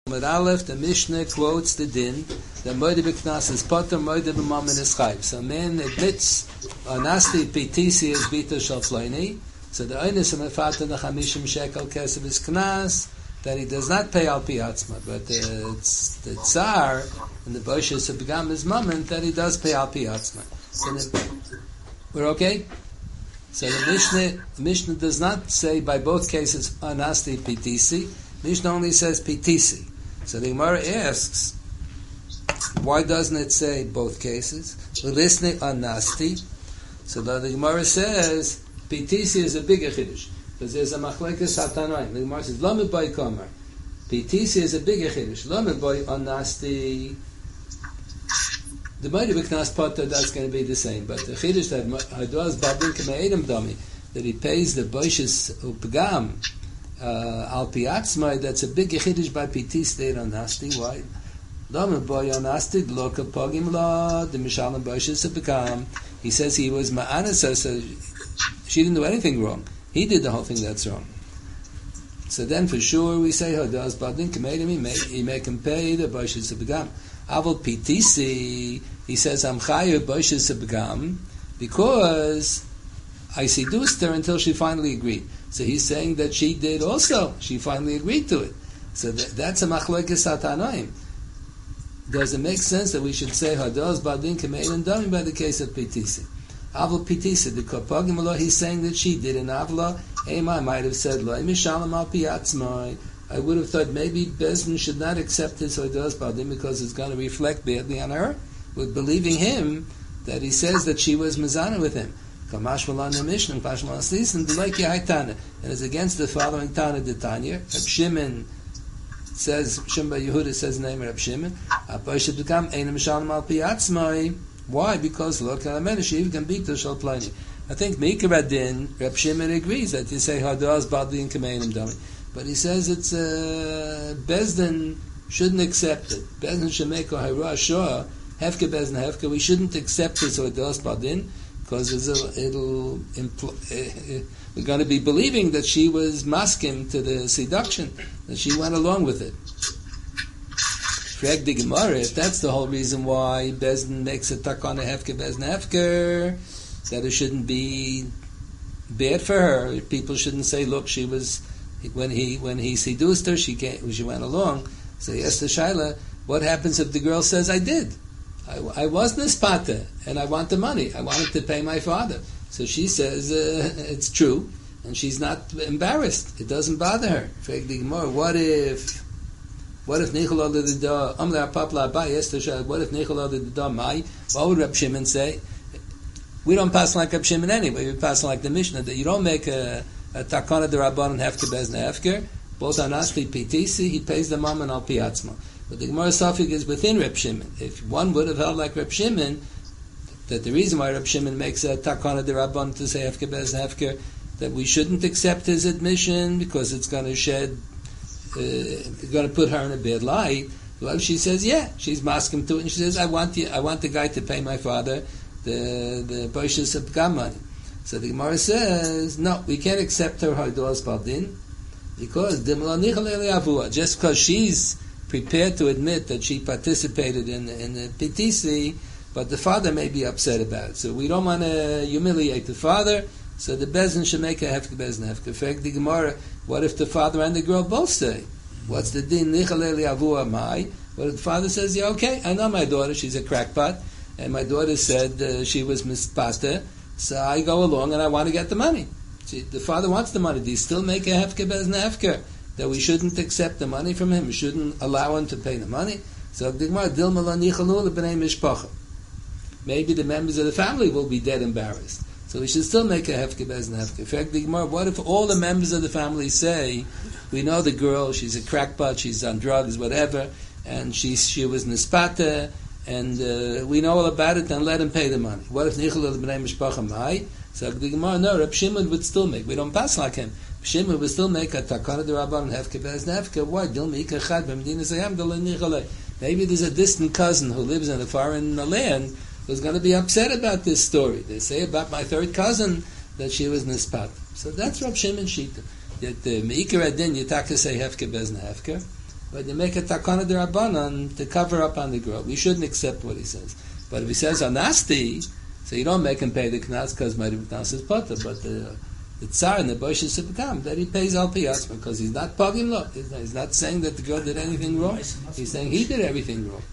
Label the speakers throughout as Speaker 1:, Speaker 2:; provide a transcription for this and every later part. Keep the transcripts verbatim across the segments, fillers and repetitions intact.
Speaker 1: With Aleph, the Mishnah quotes the din that Moide B'Knas is Potter, Moide B'Mammon is Chayv. So man admits Anasti Pitisi is Bita Shal Floini. So the Oinus of Mefata the Chamishim Shekel Kesef is Knas, that he does not pay Al Pi Atzma. But the, the Tsar and the Boshis of Begam is Mammon that he does pay Al Pi Atzma. So the, we're okay? So the Mishnah, the Mishnah does not say by both cases Anasti Pitisi. Mishnah only says Pitisi. So the Gemara asks, why doesn't it say both cases? Listening Anasti. So the, the Gemara says Pitisi is a bigger chiddush because there's a machlekes hatanaim. The Gemara says Lamed Boy Kamar. Pitisi is a bigger chiddush. Lamed Boy Anasti. The Moide B'Knas Potter, that's going to be the same. But the chiddush that Hadoaz Babin K'me'edem Dami, that he pays the Boshis Upgam Uh, Al Pi Atzma, that's a big chiddush by Pitis there on Nasti. Why? Lamed Boy on Nasti, Loka Pogim La, the Mishalim Boshis have become. He says he was Ma'anas, so she didn't do anything wrong. He did the whole thing that's wrong. So then for sure we say, Hadoaz Badin K'medim, he make, he make him pay the Boshis have become. Aval Pitisi, he says, I'm Chayav Boshis have become, because I seduced her until she finally agreed. So he's saying that she did also. She finally agreed to it. So that, that's a machlokes hatanaim. Does it make sense that we should say Hadoz Badin Kamein Dami by the case of Pitisi? Avla Pitisi, the Kopagim Allah, he's saying that she did. And Avla, Ema might have said, Lo Mishalam Al Pi Atzmai. I would have thought maybe Bezdin should not accept his Hadoz Badin because it's going to reflect badly on her, with believing him that he says that she was Mizana with him. Kamash Malan the Mishnah, Kamash Malan Slis, and the like Yahaitana. And it's against the following Tana de Tanya. Reb Shimon says, Shimba Yehuda says the name of Reb Shimon. Apoy should become Ein Mishalim Al Pi Atzmai. Why? Because Lo Kalamena Shiv can beat the Shal Pliny. I think Mikradin, Reb Shimon agrees that you say Hadoz Badli and Kameinim Dami. But he says it's uh, Bezdin shouldn't accept it. Bezdin should make a Hayra Shah, Hefke Bezdin Hefke. We shouldn't accept his Hadoz Badin. Because it'll, it'll impl- uh, we're going to be believing that she was masking to the seduction, that she went along with it. Frag the Gemara, if that's the whole reason why Bezdin makes a takana hefker Bezdin hefker, that it shouldn't be bad for her. People shouldn't say, "Look, she was when he when he seduced her, she came, she went along." So yes, the Shaila, what happens if the girl says, "I did"? I, I was nispata, and I want the money. I wanted to pay my father. So she says uh, it's true, and she's not embarrassed. It doesn't bother her. What if, what if Nichola the da Amla Papla Bayes? What if Nichola the da Mai? What would Reb Shimon say? We don't pass like Reb Shimon anyway. We pass like the Mishnah that you don't make a, a takana de Rabban hefker bezna hefker. Both anasti pitisi, he pays the mom and al piatzma. But the Gemara Safik is within Reb Shimon. If one would have held like Reb Shimon, that the reason why Reb Shimon makes a takana de Rabban to say hefker bez hefker, that we shouldn't accept his admission because it's going to shed, uh, going to put her in a bad light. Well, she says, yeah, she's masking to it, and she says, I want you, I want the guy to pay my father the the Boshis of Gam money. So the Gemara says, no, we can't accept her Hadoz Baldin because just because she's prepared to admit that she participated in the, in the P T C, but the father may be upset about it. So we don't want to humiliate the father, so the Bezdin should make a hefke Bezdin hefke. In fact, the Gemara, what if the father and the girl both say? What's the din? Nichaleli avua mai. What if the father says, yeah, okay, I know my daughter, she's a crackpot, and my daughter said uh, she was mispasta, so I go along and I want to get the money. See, the father wants the money. Do you still make a hefke Bezdin hefke? That we shouldn't accept the money from him, we shouldn't allow him to pay the money. So maybe the members of the family will be dead embarrassed. So we should still make a hefke bezna hefke. In fact, the Gemara, what if all the members of the family say, we know the girl, she's a crackpot, she's on drugs, whatever, and she she was nispata, and uh, we know all about it, then let him pay the money. What if nichel b'nei mishpacha mai? So the Gemara, no, Reb Shimon would still make. We don't pass like him. Shimon would still make a takana de Rabban hefke bezna hefke. Why? Maybe there's a distant cousin who lives in a foreign land who's going to be upset about this story. They say about my third cousin that she was nispat. So that's Reb Shimon Shita. That the Meikar Adin Yitaka say hefke bezna hefke. but they make a takana derabanan to cover up on the girl. We shouldn't accept what he says. But if he says anasti, so you don't make him pay the knas because Moed B'knas is potter, but the the tsar and the bosh is become that he pays al piyasma because he's not pagim lo. He's not, he's not saying that the girl did anything wrong. He's saying he did everything wrong.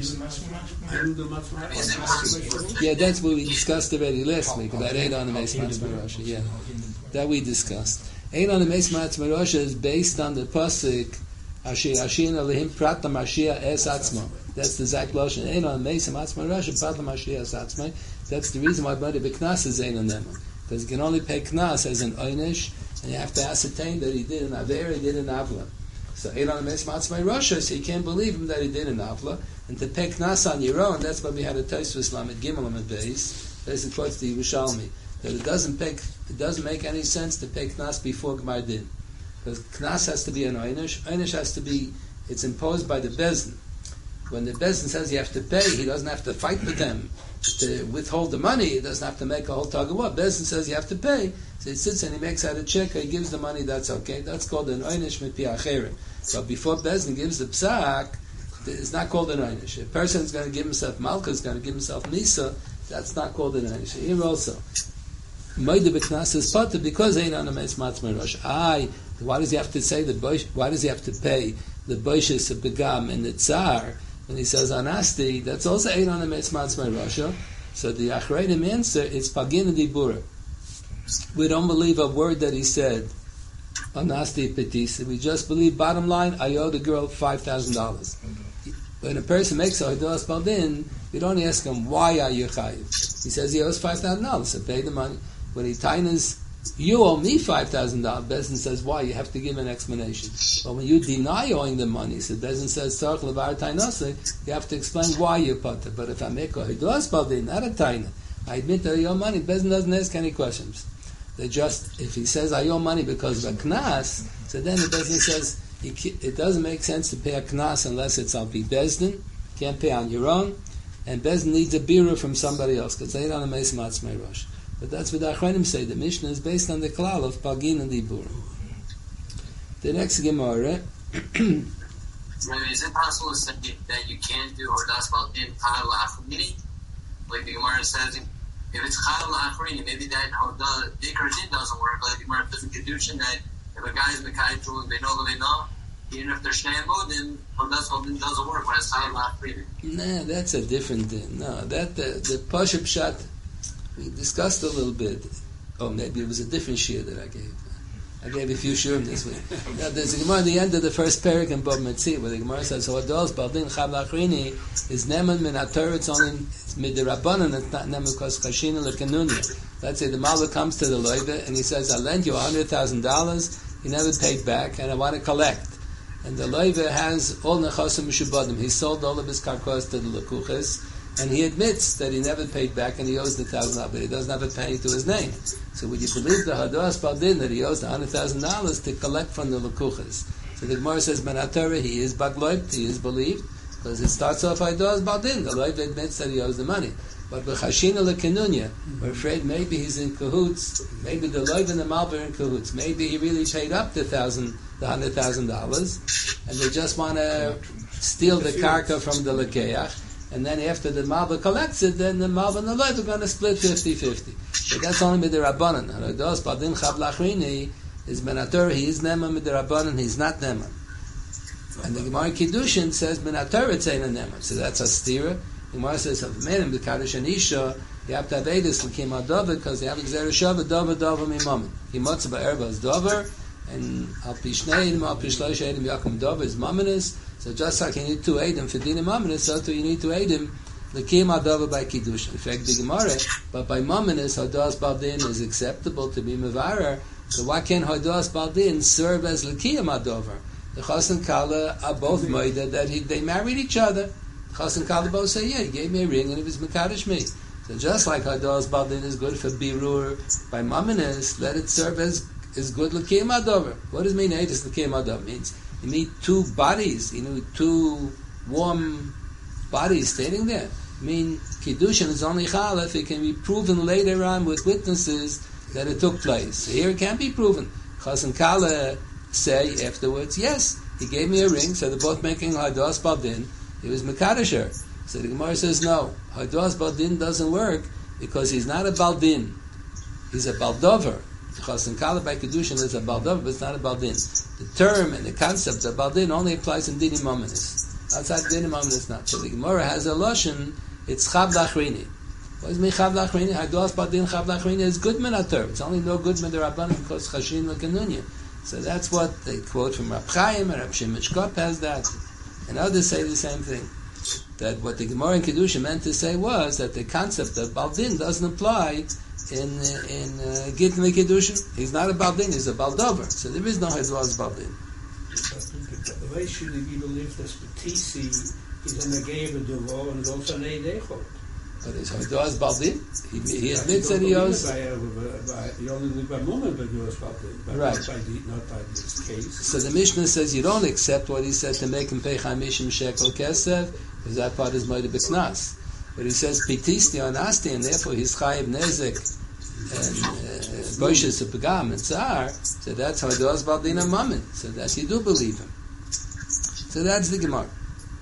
Speaker 1: Yeah, that's what we discussed already last week about Ein on the Meis Matzma Rasha. Yeah, that we discussed. Ein on the Meis Matzma Rasha is based on the pasuk Asher Ashin Alehim Prat Mashiach Es Atzmo. That's the Zak Loshen. Ein on the Meis Matzma Rasha Prat Mashiach Es Atzmo. That's the reason why Moed B'knas is Ein on them. Because you can only pay knas as an oynish, and you have to ascertain that he did an aver, he did an avla. So Ein on the Meis Matzma Rasha, so you can't believe him that he did an avla, and to pay knas on your own, that's why we had a Tosfos Lamed Gimel Lamed Beis. This quotes the Yerushalmi that it doesn't pay, it doesn't make any sense to pay knas before Gmar Din, because knas has to be an oynish. Oynish has to be, it's imposed by the bezdin. When the bezdin says you have to pay, he doesn't have to fight with them to withhold the money. He doesn't have to make a whole tug of war. Bezdin says you have to pay, so he sits and he makes out a check, or he gives the money, that's okay. That's called an oynish mipi acherim. But before bezdin gives the psak, it's not called an oynish. A person is going to give himself malka, is going to give himself nisa, that's not called an oynish. Here also, Moed B'knas is potter because Ein on the Meis Matzma Rasha. I, why does he have to say the bosh? Why does he have to pay the boishes of begam and the tsar? When he says anasti, that's also Ein on the Meis Matzma Rasha. So the Achreidim answer is pagin dibura. We don't believe a word that he said. Anasti petisa. We just believe. Bottom line, I owe the girl five thousand dollars. When a person makes a hodos baldin, we don't ask him why are you chayiv. He says he owes five thousand dollars, so pay the money. When he tainas, you owe me five thousand dollars. Bezin says why? You have to give an explanation. But when you deny owing the money, so Bezin says tzarich levar tainase, you have to explain why you potter. But if I make a hodos baldin, not a taina, I admit that I owe money. Bezin doesn't ask any questions. They just, if he says I owe money because of a knas, so then the Bezin says it doesn't make sense to pay a knas unless it's al pi bezdin. Can't pay on your own, and bezdin needs a bira from somebody else because they don't Meis Matzma Rasha. But that's what the Achronim say. The Mishnah is based on the klal of pagin and dibur. The next Gemara.
Speaker 2: Rabbi, is it possible to say that you can't do hodas baldin chal la'achrini? Like the Gemara says, if it's chal la'achrini, maybe that hodas dikar din doesn't work. Like the Gemara does in kedushin that if a guy is mekayitru and they know they know, even if they're shnei amudim, hodas baldin doesn't work when it's chal la'achrini.
Speaker 1: Nah, that's a different thing. No, that the the pashup pshat we discussed a little bit. Oh, maybe it was a different shir that I gave. I gave a few shirim this week. Now, there's a Gemara at the end of the first parak in Bab Metzia where the Gemara says, "So hodas baldin chal la'achrini is neman min haTorah. It's only midirabanan. It's not neman because chashina lekenunya." Let's say the Malva comes to the loiva and he says, "I lent you a hundred thousand dollars. You never paid back, and I want to collect." And the loiva has all nechasim mishubadim. He sold all of his karkos to the lekuches, and he admits that he never paid back and he owes the thousand dollars, but he doesn't have a penny to his name. So would you believe the hodas baldin that he owes the hundred thousand dollars to collect from the lekuches? So the Gemara says, "Ben haTorah, he is bagloiv, he is believed, because it starts off hodas baldin. The loiva admits that he owes the money." But b'chashina lekenunya, we're afraid maybe he's in cahoots. Maybe the loiv and the malva are in cahoots. Maybe he really paid up the thousand, the hundred thousand dollars, and they just want to steal the karka from the lekeach. And then after the malva collects it, then the malva and the loiv are going to split fifty-fifty. But that's only with the rabbanan. Hodas baldin chal la'achrini is ben haTorah. He is neman with the rabbanan. He's not neman. And the Gemara Kiddushin says ben haTorah it's ain't a neman. So that's a stira. The Gemara says, "If a man in the Kaddish and Isha, you have to have edus l'kim ha'dover because they have exeru shava dover dover mimamin. He motza ba'erba as dover, and al pi shnei edim al pi shlosh edim yakum dover is maminis. So just like you need two edim for dinim maminis, so too you need two edim l'kim ha'dover by kiddush. In fact, the Gemara, but by maminis hodas baldin is acceptable to be mevarer. So why can't hodas baldin serve as l'kim ha'dover? The chas and kala are both moida that he, they married each other. Chas and kala both say, yeah, he gave me a ring and he was mekadosh me. So just like hodas baldin is good for birur by maminis, let it serve as is good l'kim ha'dover. What does mean edus l'kim ha'dover? Means you need two bodies, you need two warm bodies standing there. I mean, kiddushin is only chal if it can be proven later on with witnesses that it took place. So here it can't be proven. Chas and kala say afterwards, yes, He gave me a ring, so they're both making Hadas Baldin. He was Mekadesher. So the Gemara says, no, Hadas Baldin doesn't work because he's not a Baldin. He's a Baldover. Chasen Kala by Kedushin is a Baldover, but it's not a Baldin. The term and the concept of Baldin only applies in Dinim Mominis. Outside Dinim Mominis, not. So the Gemara has a Lashon, it's Chav Lachrini. What is me Chav Lachrini? Hadas Baldin Chav Lachrini is good Minater. It's only no good Midarabbanan because Chashin L'Kanunya. So that's what they quote from Rab Chaim, and Rab Shimon Shkop has that. And others say the same thing. That what the Gemara in Kedusha meant to say was that the concept of Baldin doesn't apply in in uh, Gittin Kedushin. He's not a Baldin, he's a Baldover. So there is no Hadas Baldin.
Speaker 3: The way should we believe that Petisi is an Ageva Duvo and also an Eidechot?
Speaker 1: But is Hadas Baldin? He, he admits that he owes.
Speaker 3: You only live by moment, but you was Baldin.
Speaker 1: Right.
Speaker 3: Not by, the, not by this case.
Speaker 1: So the Mishnah says you don't accept what he said to make him pay Chamishim Shekel Kesef, because that part is Moed B'Knas. But he says Petisti on Asti, and therefore he's Chayiv Nezek and Boishes Pagam and Tsar. So that's Hadas Baldin and Mammon. So that you do believe him. So that's the Gemara.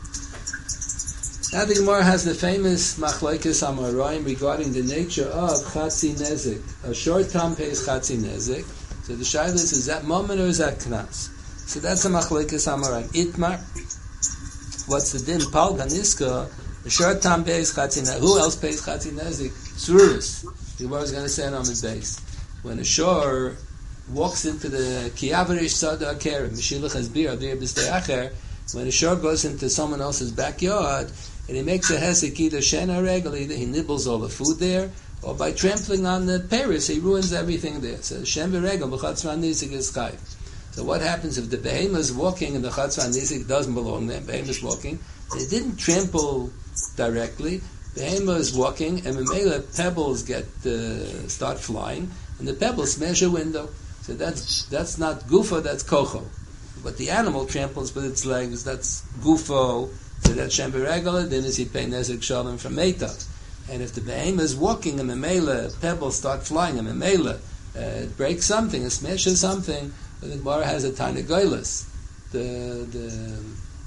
Speaker 1: Now the Gemara has the famous Machlokes Amoraim regarding the nature of Chatzi Nezek. A short time pays Chatzi Nezek. So the Shaila is, is that Mammon or is that Knas? So that's a Machlokes Amoraim. Itmar, what's the din? Pal Ganiska, a short time pays Chatzi Nezek. Who else pays Chatzi Nezek? Tzuris. The Gemara is going to say it on the base. When a shore walks into the Kiyavarish Sada Aker, Mishilach Hasbir, Adir B'Stei Acher, when a shore goes into someone else's backyard, and he makes a hesek either shena regel, either he nibbles all the food there, or by trampling on the paris, he ruins everything there. So shen regel b'chatzran nizik is chayv. So what happens if the behemoth is walking and the chatzran nizik doesn't belong there? Behemoth is walking. They didn't trample directly. Behemoth is walking, and memela pebbles get uh, start flying, and the pebbles smash a window. So that's that's not gufa, that's kocho. But the animal tramples with its legs, that's gufo. So that Shembe Regala, then is he pay Nezek Shalom from Meitav. And if the behemoth is walking and the mela pebbles start flying and the mela uh, it breaks something, it smashes something, the Gemara has a tiny goylus. The the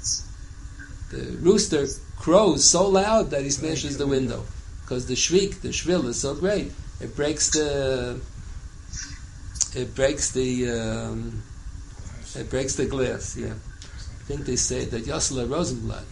Speaker 1: the rooster crows so loud that he smashes the window because the shriek, the shrill is so great. It breaks the it breaks the um, it breaks the glass. Yeah. I think they say that Yossele Rosenblatt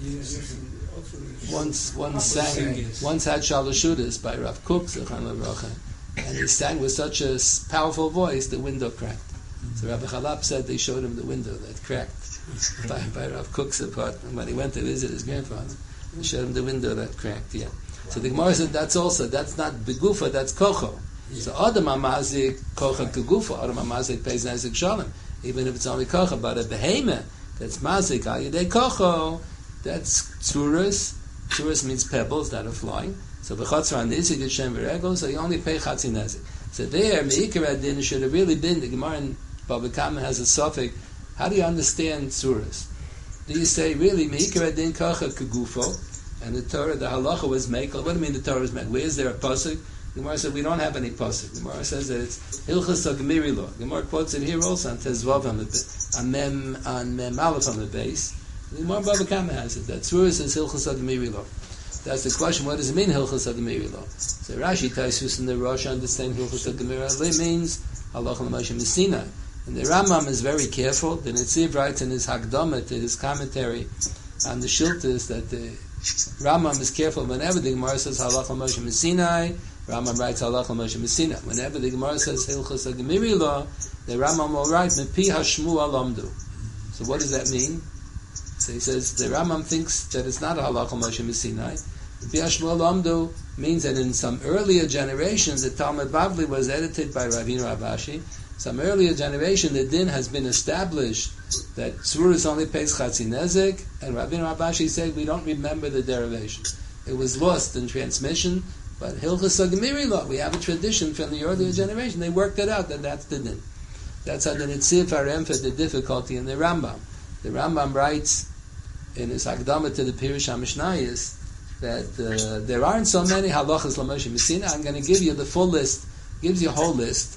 Speaker 1: once once sang once had Shalashudas by Rav Kook Zechron Levracha, and he sang with such a powerful voice the window cracked. So Rabbi Chalap said they showed him the window that cracked by, by Rav Kook's apartment when he went to visit his grandfather. They showed him the window that cracked. Yeah. So the Gemara said that's also that's not begufa, that's kocho. So Adam Amazik kocha kegufa, Adam Amazik pays Nezek Shalom, even if it's only kocha, but a behemoth that's mazik al yedei kocho, that's tzuras. Tzuras means pebbles that are flying. So b'chatzar nizik is shem v'regel, so you only pay chatzi nezik. So there, meikar adin should have really been, the Gemara in Bava Kama has a suffix, how do you understand tzuras? Do you say, really, meikar adin kocha kegufo, and the Torah, the halacha was mekel? What do you mean the Torah is mekel? Where is there a pasuk? The Gemara said, we don't have any pasuk. The Gemara says that it's hilchas ha'gemiri lo. The Gemara quotes it here also on Tezvav on the on Mem on Mem Aleph on the base. The Gemara Bava Kama has it that Tzuras is hilchas ha'gemiri lo. That's the question. What does it mean hilchas ha'gemiri lo? So Rashi Taisus and the Rosh understand hilchas ha'gemiri lo. It means halacha l'Moshe Missinai. And the Rambam is very careful. The Netziv writes in his Hakdama to his commentary on the Shiltas that the Rambam is careful whenever the Gemara says halacha l'Moshe Missinai. Rambam writes halacha Moshe Messina. Whenever the Gemara says hilchas ha'gemiri lo, the Rambam will write mepi hashmu alamdu. So what does that mean? So he says the Rambam thinks that it's not a halacha Moshe Messina. Mepi hashmu alamdu means that in some earlier generation the Talmud Bavli was edited by Ravina Rabashi. Some earlier generation the din has been established that Tzuras only pays chatzi nezek, and Ravina Rabashi said we don't remember the derivation. It was lost in transmission. But hilchas ha'gemiri lo, we have a tradition from the earlier generation. They worked it out that that's the din. That's how the Netziv haremfed the difficulty in the Rambam. The Rambam writes in his Hakdama to the Pirush HaMishnayos that uh, there aren't so many halachas l'Moshe Messina. I'm going to give you the full list. Gives you a whole list,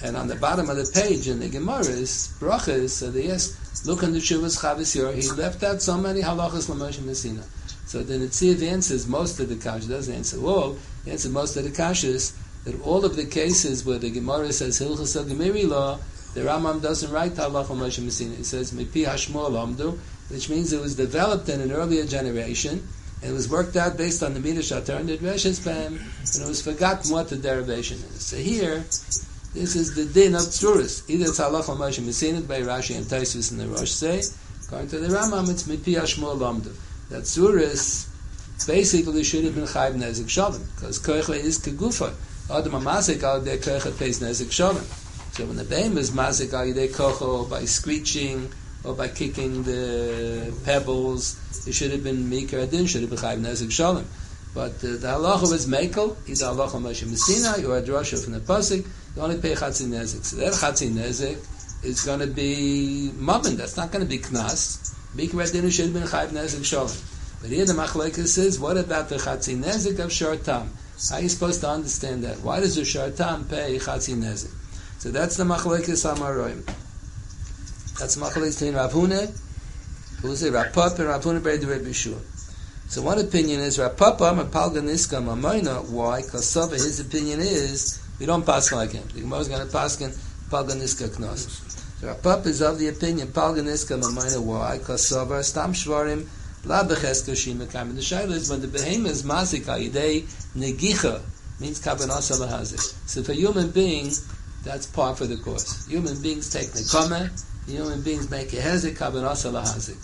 Speaker 1: And on the bottom of the page in the Gemara's brachas, so they ask, look on the Shuvas Chavis Yor, he left out so many halachas l'Moshe Messina. So the Netziv answers most of the kashas, doesn't answer all, he answers most of the kashas, that all of the cases where the Gemara says Hilchas HaGemiri law, the Rambam doesn't write halacha l'Moshe Messina. He says Mipi Hashmuel Lamdu, which means it was developed in an earlier generation, and it was worked out based on the Midrash Atar and the Dreshes Bam, and it was forgotten what the derivation is. So here, this is the din of Tzuris. Either it's halacha Moshe Messina by Rashi and Taisus and the Rosh say, according to the Rambam, it's Mipi Hashmuel Lamdu. That Tzuris basically should have been Chayv Nezik Shalom, because Koicha is Kegufa. Adam HaMazik al Yedei Koicha pays Nezik Shalom. So when the Behem is Mazik al Yedei Koicha, by screeching, or by kicking the pebbles, it should have been Mikra Adin, should have been Chayv Nezik Shalom. But uh, the halacha was Mekel, either halacha Moshe Messina, or a drasha from the Pasuk, you only pay Chatzi Nezik. So that Chatzi Nezik is going to be Mammon, that's not going to be Knas. Mikra Adin should have been Chayv Nezik Shalom. But here the Machlekes says, what about the Chatzi Nezik of Shor Tam? How are you supposed to understand that? Why does the Shor Tam pay Chatzi Nezik? So that's the Machlekes Amaroim. That's Machlekes between Rav Huna, who say Rav Papa and Rav Huna B'Rei Reb Yeshua. So one opinion is Rav Papa Mapalga Niska Mamoina. Why? Because Sava, his opinion is we don't pass like him. The Gemara is going to pass Palga Niska Knos. So Rav Papa is of the opinion Palga Niska Mamoina. Why? Because Sava Stam Shvarim La Becheska Shima Kam. The Shaila is when the Behem is Mazik Ayidei Negicha means Kavanasa Lahazik. So for a human being, that's par for the course. Human beings take Nekama. Human beings make a Hezek Kavanasa Lahazik.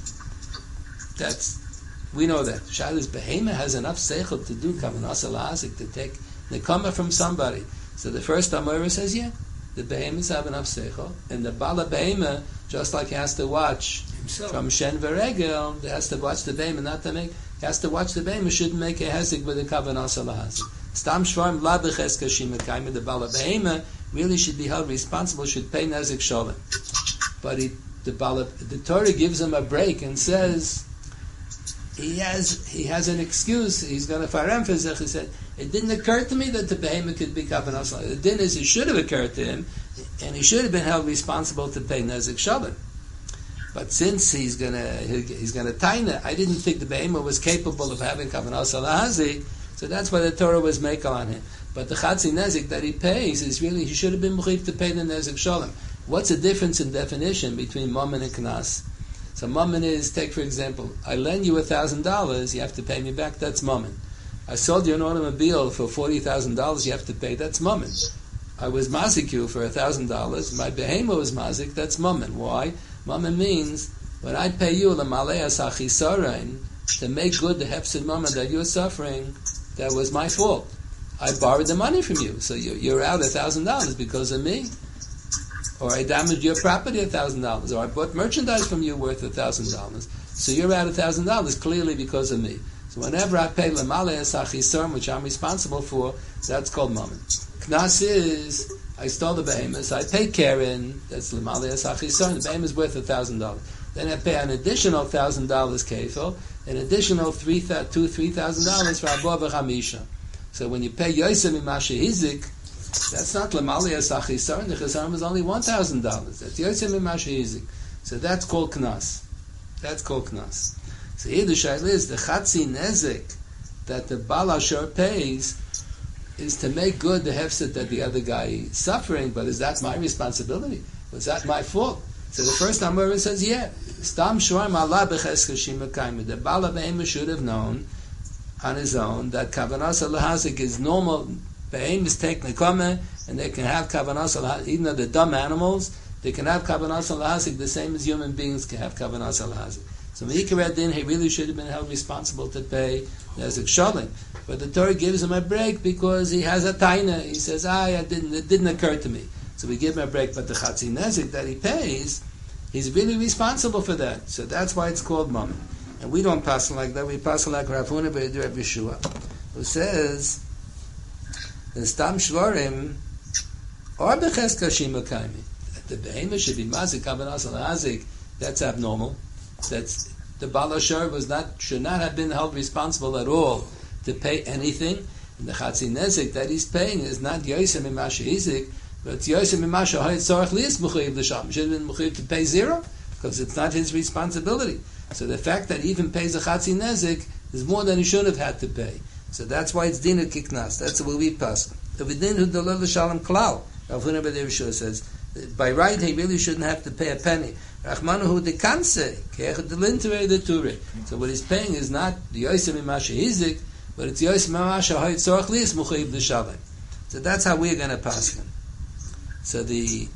Speaker 1: That's We know that. Shaila's Behema has enough seichel to do kavanasa lahazik, to take nekama from somebody. So the first Amora says, yeah, the Behemas have enough seichel, and the Bala Behema, just like he has to watch himself from Shen Veregel, he has to watch the Behema, not to make, he has to watch the Behema, shouldn't make a hezek with a kavanasa lahazik. Stam shvarm la becheska shimekayim, the Bala Behema really should be held responsible, should pay nezik sholem. But he, the Bala, the Torah gives him a break and says, He has he has an excuse. He's going to faremphasize. He said, it didn't occur to me that the behemoth could be kavanah. The din is it should have occurred to him, and he should have been held responsible to pay nezik shabbat. But since he's going to he's going to taina, I didn't think the behemoth was capable of having kavanah salahazi, so that's why the Torah was make on him. But the chatzi nezik that he pays is really he should have been mechiv to pay the nezik shalom. What's the difference in definition between mammon and knas? So mammon is, take for example, I lend you a thousand dollars, you have to pay me back, that's mammon. I sold you an automobile for forty thousand dollars, you have to pay, that's mammon. I was mazik you for a thousand dollars, my behemoth was mazik, that's mammon. Why? Mammon means, when I pay you l'maleas achisarein, to make good the hefsid mammon that you're suffering, that was my fault. I borrowed the money from you, so you're, you're out a thousand dollars because of me. Or I damaged your property a thousand dollars, or I bought merchandise from you worth a thousand dollars. So you're out a thousand dollars clearly because of me. So whenever I pay lemale esachisarm, which I'm responsible for, that's called mammon. Knas is I stole the behemoth, I pay Karen, that's lemale esachisarm. The behemoth is worth a thousand dollars. Then I pay an additional thousand dollars kefil, an additional three, two, three thousand dollars for above chamisha. So when you pay yosem imashe hizik, that's not Lamalia Sachisar, and the Chazar is only one thousand dollars. That's Yosem Imashizik. So that's called Knas. That's called Knas. So here the Shaila is the Chatzi Nezik that the Baal Asher pays is to make good the hefset that the other guy is suffering, but is that my responsibility? Was that my fault? So the first Amor says, yeah. Stam Shorm Allah Becheska Shima Kaima. The Baal Behema should have known on his own that Kavanasa Lahazik is normal. Behem is take nekama, and they can have kavanas al even though they're dumb animals, they can have kavanas al hazik the same as human beings can have kavanas al hazik. So Meikared din, he really should have been held responsible to pay nezik shalim. But the Torah gives him a break because he has a taina. He says, "Ah, I didn't. It didn't occur to me." So we give him a break. But the chatzi nezik that he pays, he's really responsible for that. So that's why it's called mammon. And we don't pass like that. We pass like Rav Huna B'Rei Reb Yeshua, who says, the Stam Shvarim or Becheska Shima Kaimi. The behemoth should be mazik kavanasa lahazik. That's abnormal. That's the Baal Asher was not should not have been held responsible at all to pay anything. And the Chatzi Nezik that he's paying is not Yosem Imashizik, But Yosef Mimasha Hayat Tzarech Lias Mechuyev L'Shalom. Should have been Mechuyev to pay zero because it's not his responsibility. So the fact that he even pays a Chatzi Nezik is more than he should have had to pay. So that's why it's Dina Kiknas. That's what we pass. If it didn't do the L'Shalom Klal, Rav Huna ben Yehoshua says, by right he really shouldn't have to pay a penny. Rachmanahu de Kanse, Kech de Lintere de Ture. So what he's paying is not the Yosef Mimasha Hizik, but it's Yosef Mimasha Hayat Tzarech Lias Mechuyev L'Shalom. So that's how we're going to pass him. So the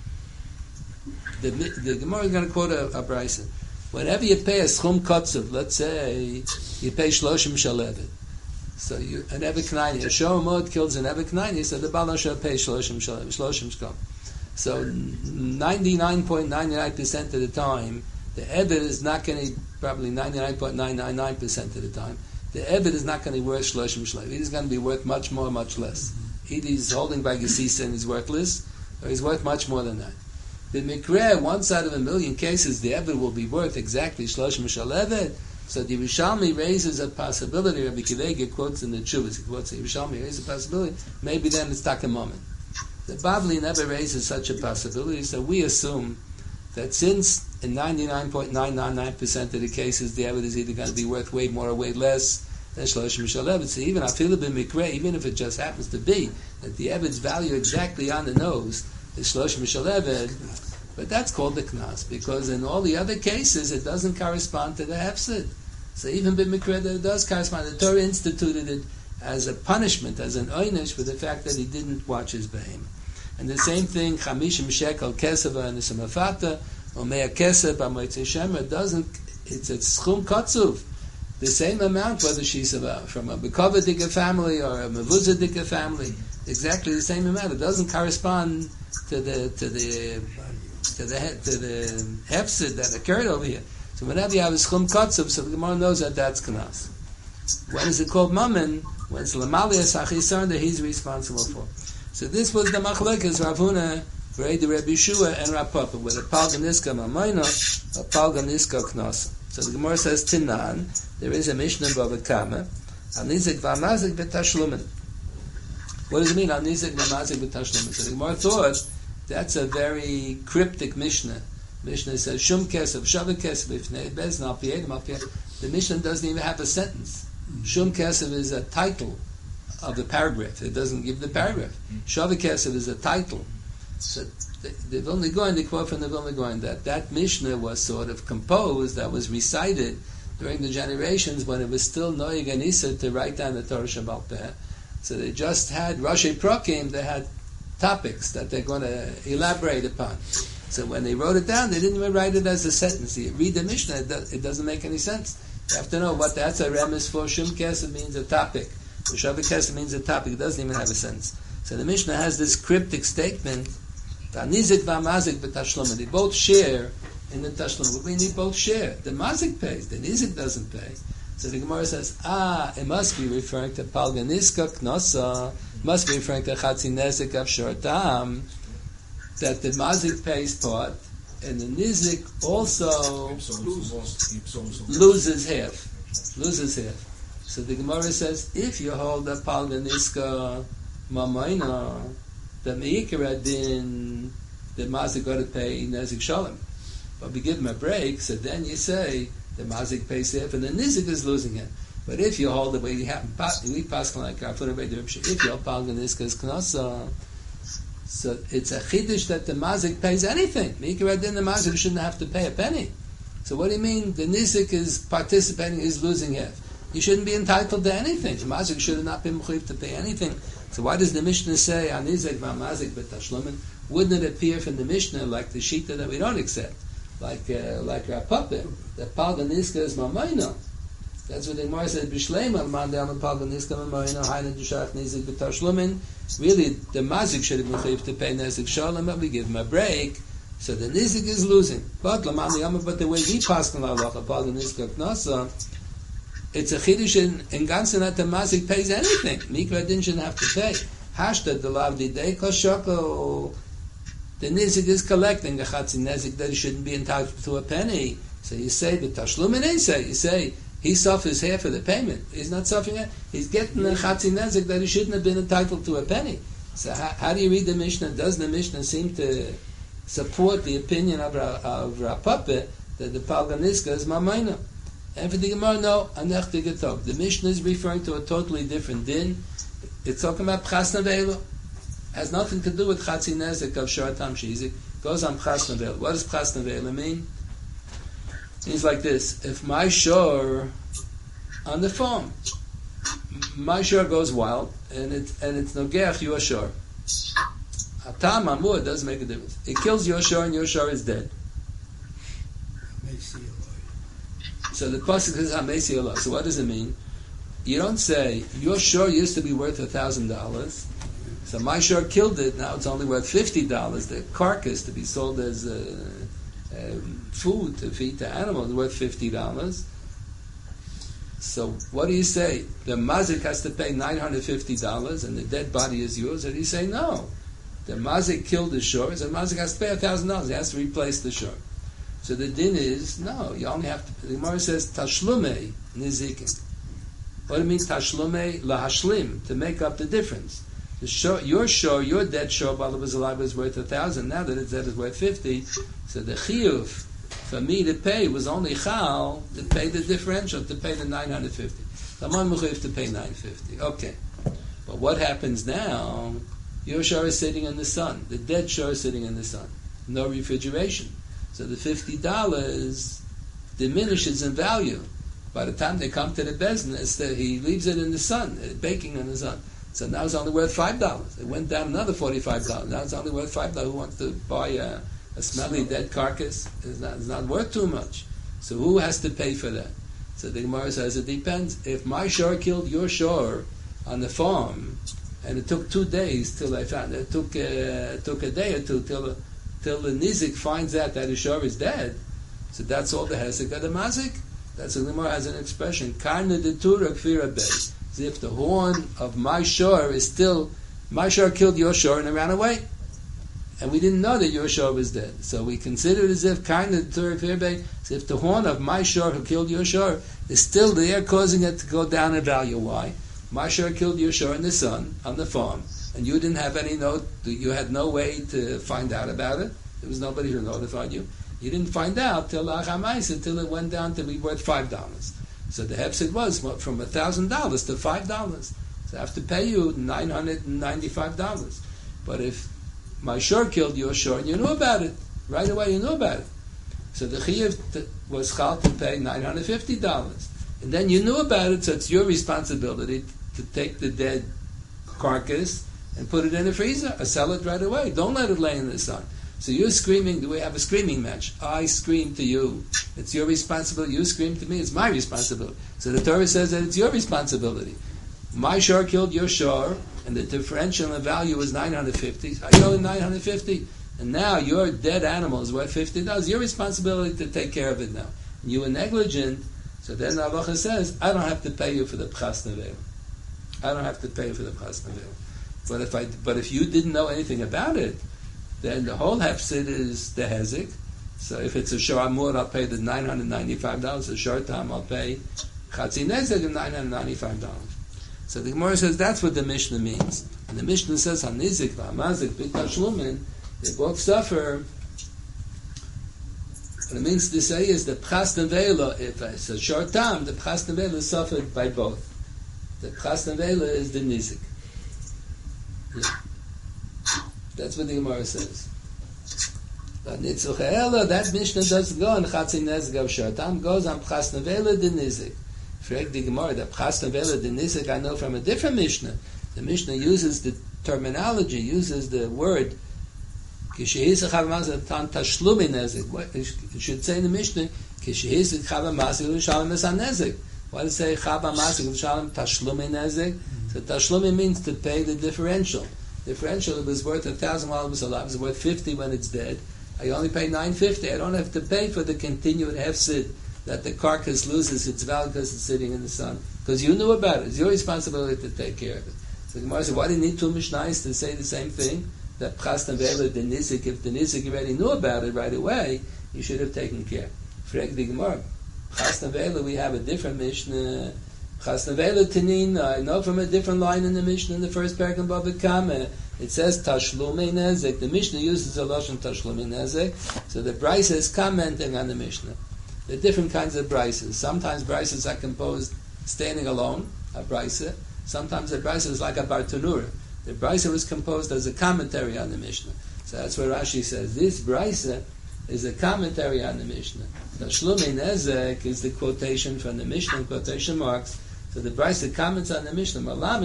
Speaker 1: the the Gemara is going to quote a, a brisa. Whenever you pay a schum kotzev, let's say you pay shloshim shalevet. So you an Eved Knani, a show mod kills an Eved Knani, so the Baal shall pay shloshim shalevet, shloshim shkom. So ninety-nine point nine nine percent of the time, the Eved is not going to, probably ninety-nine point nine nine nine percent of the time, the Eved is not going to be worth shloshim shalevet. He's going to be worth much more, much less. Either he's holding by Gesisa and he's worthless, or he's worth much more than that. The Mikra, once out of a million cases, the Eved will be worth exactly Shloshim Shalevet. So the Yerushalmi raises a possibility. Rabbi Kiva quotes in the Chuvas, he quotes the Yerushalmi raises a possibility. Maybe then it's tak a moment. The Bavli never raises such a possibility, so we assume that since in ninety-nine point nine nine nine percent of the cases, the Eved is either going to be worth way more or way less than Shloshim Shalevet. So even Afilu bin Mikra, even if it just happens to be that the Eved's value exactly on the nose is Shloshim Shalevet, but that's called the Knas, because in all the other cases it doesn't correspond to the Hefsid. So even bin Mikra, it does correspond. The Torah instituted it as a punishment, as an oynish, for the fact that he didn't watch his behem. And the same thing, Chamishim Shekel Keseva and Nisamafata, or Mea Kesef, Amoitze Shemer, doesn't, it's a Schum Kotzuv. The same amount, whether she's from a Bekovadika family or a Mevuzadika family, exactly the same amount. It doesn't correspond to the to the to the to the hefsid that occurred over here. So whenever you have a schum kotzuv, so the Gemara knows that that's knas. When is it called mammon? When it's lamalia sachisar that he's responsible for. So this was the machlekes Rav Huna, Rabbi Yeshua, and Rav Papa, with a palganiska mamayna, a palganiska knas. So the Gemara says Tinan. There is a Mishnah Bava Kama. Anizik v'amazik b'tashlumin. What does it mean? Anizik v'amazik b'tashlumin. So the Gemara thought that's a very cryptic Mishnah. Mishnah says Shum Kesef, Shavah Kesef, Ifnei Bez, Al Piedem, Al Piedem. The Mishnah doesn't even have a sentence. Shum Kesef is a title of the paragraph. It doesn't give the paragraph. Shavah Kesef is a title. So the, the Vilna Gaon, they quote from the Vilna Gaon that that Mishnah was sort of composed, that was recited during the generations when it was still Noyeg and Issa to write down the Torah Shabbal Peh. So they just had Rashi Prokim, they had topics that they're going to elaborate upon. So when they wrote it down, they didn't even write it as a sentence. You read the Mishnah, it, does, it doesn't make any sense. You have to know what that's a remes for. Shum Kesef means a topic. Shavah Kesef means a topic. It doesn't even have a sentence. So the Mishnah has this cryptic statement, Nizik v'amazik b'tashlumin. They both share in the tashlum. We need both share. The mazik pays, the nizik doesn't pay. So the Gemara says, ah, it must be referring to palganiska knosa, must be referring to chatzi nezik of shortam, that the mazik pays part, and the nizik also loses half. Loses half. So the Gemara says, if you hold a palganiska mamayna, the meikara din, the mazik got to pay nezik shalom. But we give him a break, so then you say the mazik pays half, and the nizik is losing it. But if you hold the way you have, we pass like our foot away the if you hold palganiska is knasa, so it's a chiddush that the mazik pays anything. Meikara din, the mazik shouldn't have to pay a penny. So what do you mean? The nizik is participating, is losing half. You shouldn't be entitled to anything. The mazik should have not been mechuyev to pay anything. So why does the Mishnah say Anizek v'amazik b'tashlumin? Wouldn't it appear from the Mishnah like the shita that we don't accept, like uh, like Rav Papa, that palganiska is mamayna? That's what the Gemara said. B'shleim al man de'am palganiska mamayna hayna d'shach nizik b'tashlumin. Really, the mazik should have been mechuyev to pay nezik shalom, but we give him a break, so the nizik is losing. But l'man de'am, but the way we pass on halacha palganiska knasa, it's a chiddush in, in Gansen that the mazik pays anything. Mikra din shouldn't have to pay. Hashta the lavdi day koshoko. The nizik is collecting a chatzi nezik that he shouldn't be entitled to a penny. So you say the tashlumin say you say he suffers half of the payment. He's not suffering it. He's getting a chatzi nezik that he shouldn't have been entitled to a penny. So how, how do you read the Mishnah? Does the Mishnah seem to support the opinion of Ra, of Rapapa that the Palganiska is Mamayna? And for the Gemara, no, Anech Tigatok. The Mishnah is referring to a totally different din. It's talking about Pchas Nevela. Has nothing to do with Chatzi Nezek of Sharatam Shizik. Goes on Pchas Nevela. What does Pchas Nevela mean? It means like this. If my shore on the farm, my shore goes wild, and it and it's Nogeach your shore. Atam Amur doesn't make a difference. It kills your shore, and your shore is dead. So the pasuk says Hamesi Allah. So what does it mean? You don't say your shore used to be worth a thousand dollars, so my shore killed it. Now it's only worth fifty dollars. The carcass to be sold as uh, uh, food to feed to animals is worth fifty dollars. So what do you say? The mazik has to pay nine hundred fifty dollars, and the dead body is yours. Or do you say no? The mazik killed the shore, so the mazik has to pay a thousand dollars. He has to replace the shore. So the din is, no, you only have to, the Gemara says, Tashlume nizikin. What it means, Tashlume lahashlim, to make up the difference. The shore, your shore, your dead shore, while it was alive, was worth a thousand. Now that it's dead, it's worth fifty. So the chiyuv, for me to pay, was only chal, to pay the differential, to pay the nine hundred fifty. Someone mechuyev to pay nine fifty. Okay. But what happens now, your shore is sitting in the sun. The dead shore is sitting in the sun. No refrigeration. So the fifty dollars diminishes in value. By the time they come to the business, that he leaves it in the sun, baking in the sun. So now it's only worth five dollars. It went down another forty-five dollars. Now it's only worth five dollars. Who wants to buy a, a smelly dead carcass? It's not, it's not worth too much. So who has to pay for that? So the Gemara says it depends. If my shore killed your shore on the farm, and it took two days till I found it, it took, uh, it took a day or two till till the nizik finds out that his shore is dead, so that's all the hesek of the mazik. That's the Gemara has an expression, karna de tura kfira bay. As if the horn of my shore is still, my shore killed your shore and it ran away. And we didn't know that your shore was dead. So we consider it as if karna de tura kfira bay, as if the horn of my shore who killed your shore is still there, causing it to go down in value. Why? My shore killed your shore in the sun, on the farm, and you didn't have any note, you had no way to find out about it. There was nobody who notified you. You didn't find out till Achamais, until it went down to be worth five dollars. So the hefset was from a thousand dollars to five dollars. So I have to pay you nine hundred and ninety-five dollars. But if my shore killed your shore and you knew about it, right away you knew about it. So the chiyuv was chal to pay nine hundred fifty dollars. And then you knew about it, so it's your responsibility to take the dead carcass and put it in the freezer or sell it right away. Don't let it lay in the sun. So you're screaming, do we have a screaming match? I scream to you. It's your responsibility. You scream to me. It's my responsibility. So the Torah says that it's your responsibility. My shore killed your shore, and the differential in value is nine hundred fifty. I owe nine hundred fifty. And now your dead animal is worth fifty dollars. Your responsibility to take care of it now. And you were negligent, so then the halacha says, I don't have to pay you for the pchas nevel. I don't have to pay you for the pchas nevel. But if I, but if you didn't know anything about it, then the whole hefsid is the hezek. So if it's a shor amur, I'll pay the nine hundred ninety-five dollars. A shor tam, I'll pay chatzi nezek of nine hundred ninety-five dollars. So the Gemara says that's what the Mishnah means. And the Mishnah says hanizik v'hamazik b'tashlumin, they both suffer. What it means to say is the pchas nevela, if it's a shor tam, the pchas nevela is suffered by both. The pchas nevela is the nizik. Yeah. That's what the Gemara says. But that Mishnah doesn't go on Chatzi Nezek of Shortam, goes on Pchas Nevela de Nizik. Frag the Gemara, that Pchas Nevela de Nizik I know from a different Mishnah. The Mishnah uses the terminology, uses the word Kishehisach Havamaz Tan Tashlumi Nezek. It should say in the Mishnah Kishehisach Havamaz Shalom Esan Nezek. Why does it say Havamaz Shalom Tashlumi Nezek? So Tashlumi means to pay the differential. Differential, it was worth a thousand while it was alive. It was worth fifty when it's dead. I only pay nine fifty. I don't have to pay for the continued hefsid that the carcass loses its value because it's sitting in the sun. Because you knew about it. It's your responsibility to take care of it. So the Gemara said, why do you need two Mishnayos to say the same thing? That Pchas Nevela the Nizik, if the Nizik already knew about it right away, you should have taken care. Frag the Gemara. Pchas Nevela, we have a different Mishnah. Chas Nevela Tanin, I know from a different line in the Mishnah in the first paragraph of Bava Kama, it says Tashlumei Nezek. The Mishnah uses a lashon Tashlumei Nezek. So the Brisa is commenting on the Mishnah. There are different kinds of Brises. Sometimes Brises are composed standing alone, a Brisa. Sometimes a Brisa is like a Bartanura. The Brisa was composed as a commentary on the Mishnah. So that's where Rashi says, this Brisa is a commentary on the Mishnah. Tashlumei Nezek is the quotation from the Mishnah, quotation marks. So the Brisa comments on the Mishnah.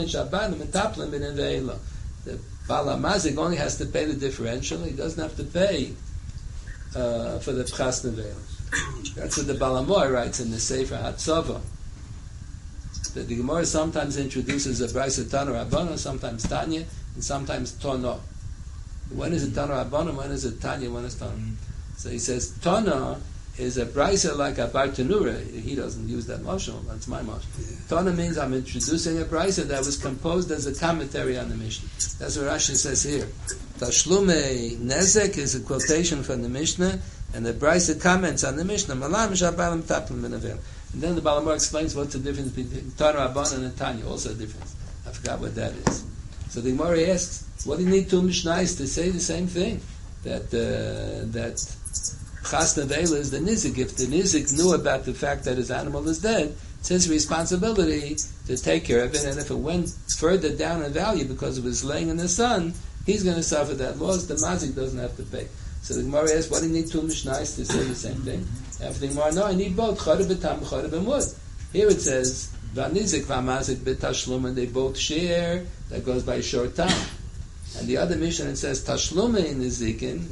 Speaker 1: The Bala Mazik only has to pay the differential. He doesn't have to pay uh, for the Pchas Neveil. That's what the Balamoy writes in the Sefer Hatzava. The, the Gemara sometimes introduces a Brisa Tana Rabbana, sometimes Tanya, and sometimes Tono. When is it Tana Rabbana? When is it Tanya? When is Tana? So he says Tana is a Brisa like a Bartanura. He doesn't use that mashal. That's my mashal. Yeah. Tana means I'm introducing a Brisa that was composed as a commentary on the Mishnah. That's what Rashi says here. Tashlumei Nezek is a quotation from the Mishnah, and the Brisa comments on the Mishnah. Malam shabalim taplim benavel. And then the Balamor explains what's the difference between Tana Rabban and Tanya. Also a difference. I forgot what that is. So the Gemara asks, what do you need two Mishnayos to say the same thing? That uh, that Chas Neveila is the Nizik. If the Nizik knew about the fact that his animal is dead, it's his responsibility to take care of it. And if it went further down in value because it was laying in the sun, he's going to suffer that loss. The Mazik doesn't have to pay. So the Gemara asks, what do you need two Mishnayos to say the same thing? After the Gemara, no, I need both. Chara b'tam, chara b'mud. Here it says, v'anizik v'amazik b'tashlum, and they both share. That goes by short time. And the other Mishnah, it says, tashlum in nizikin,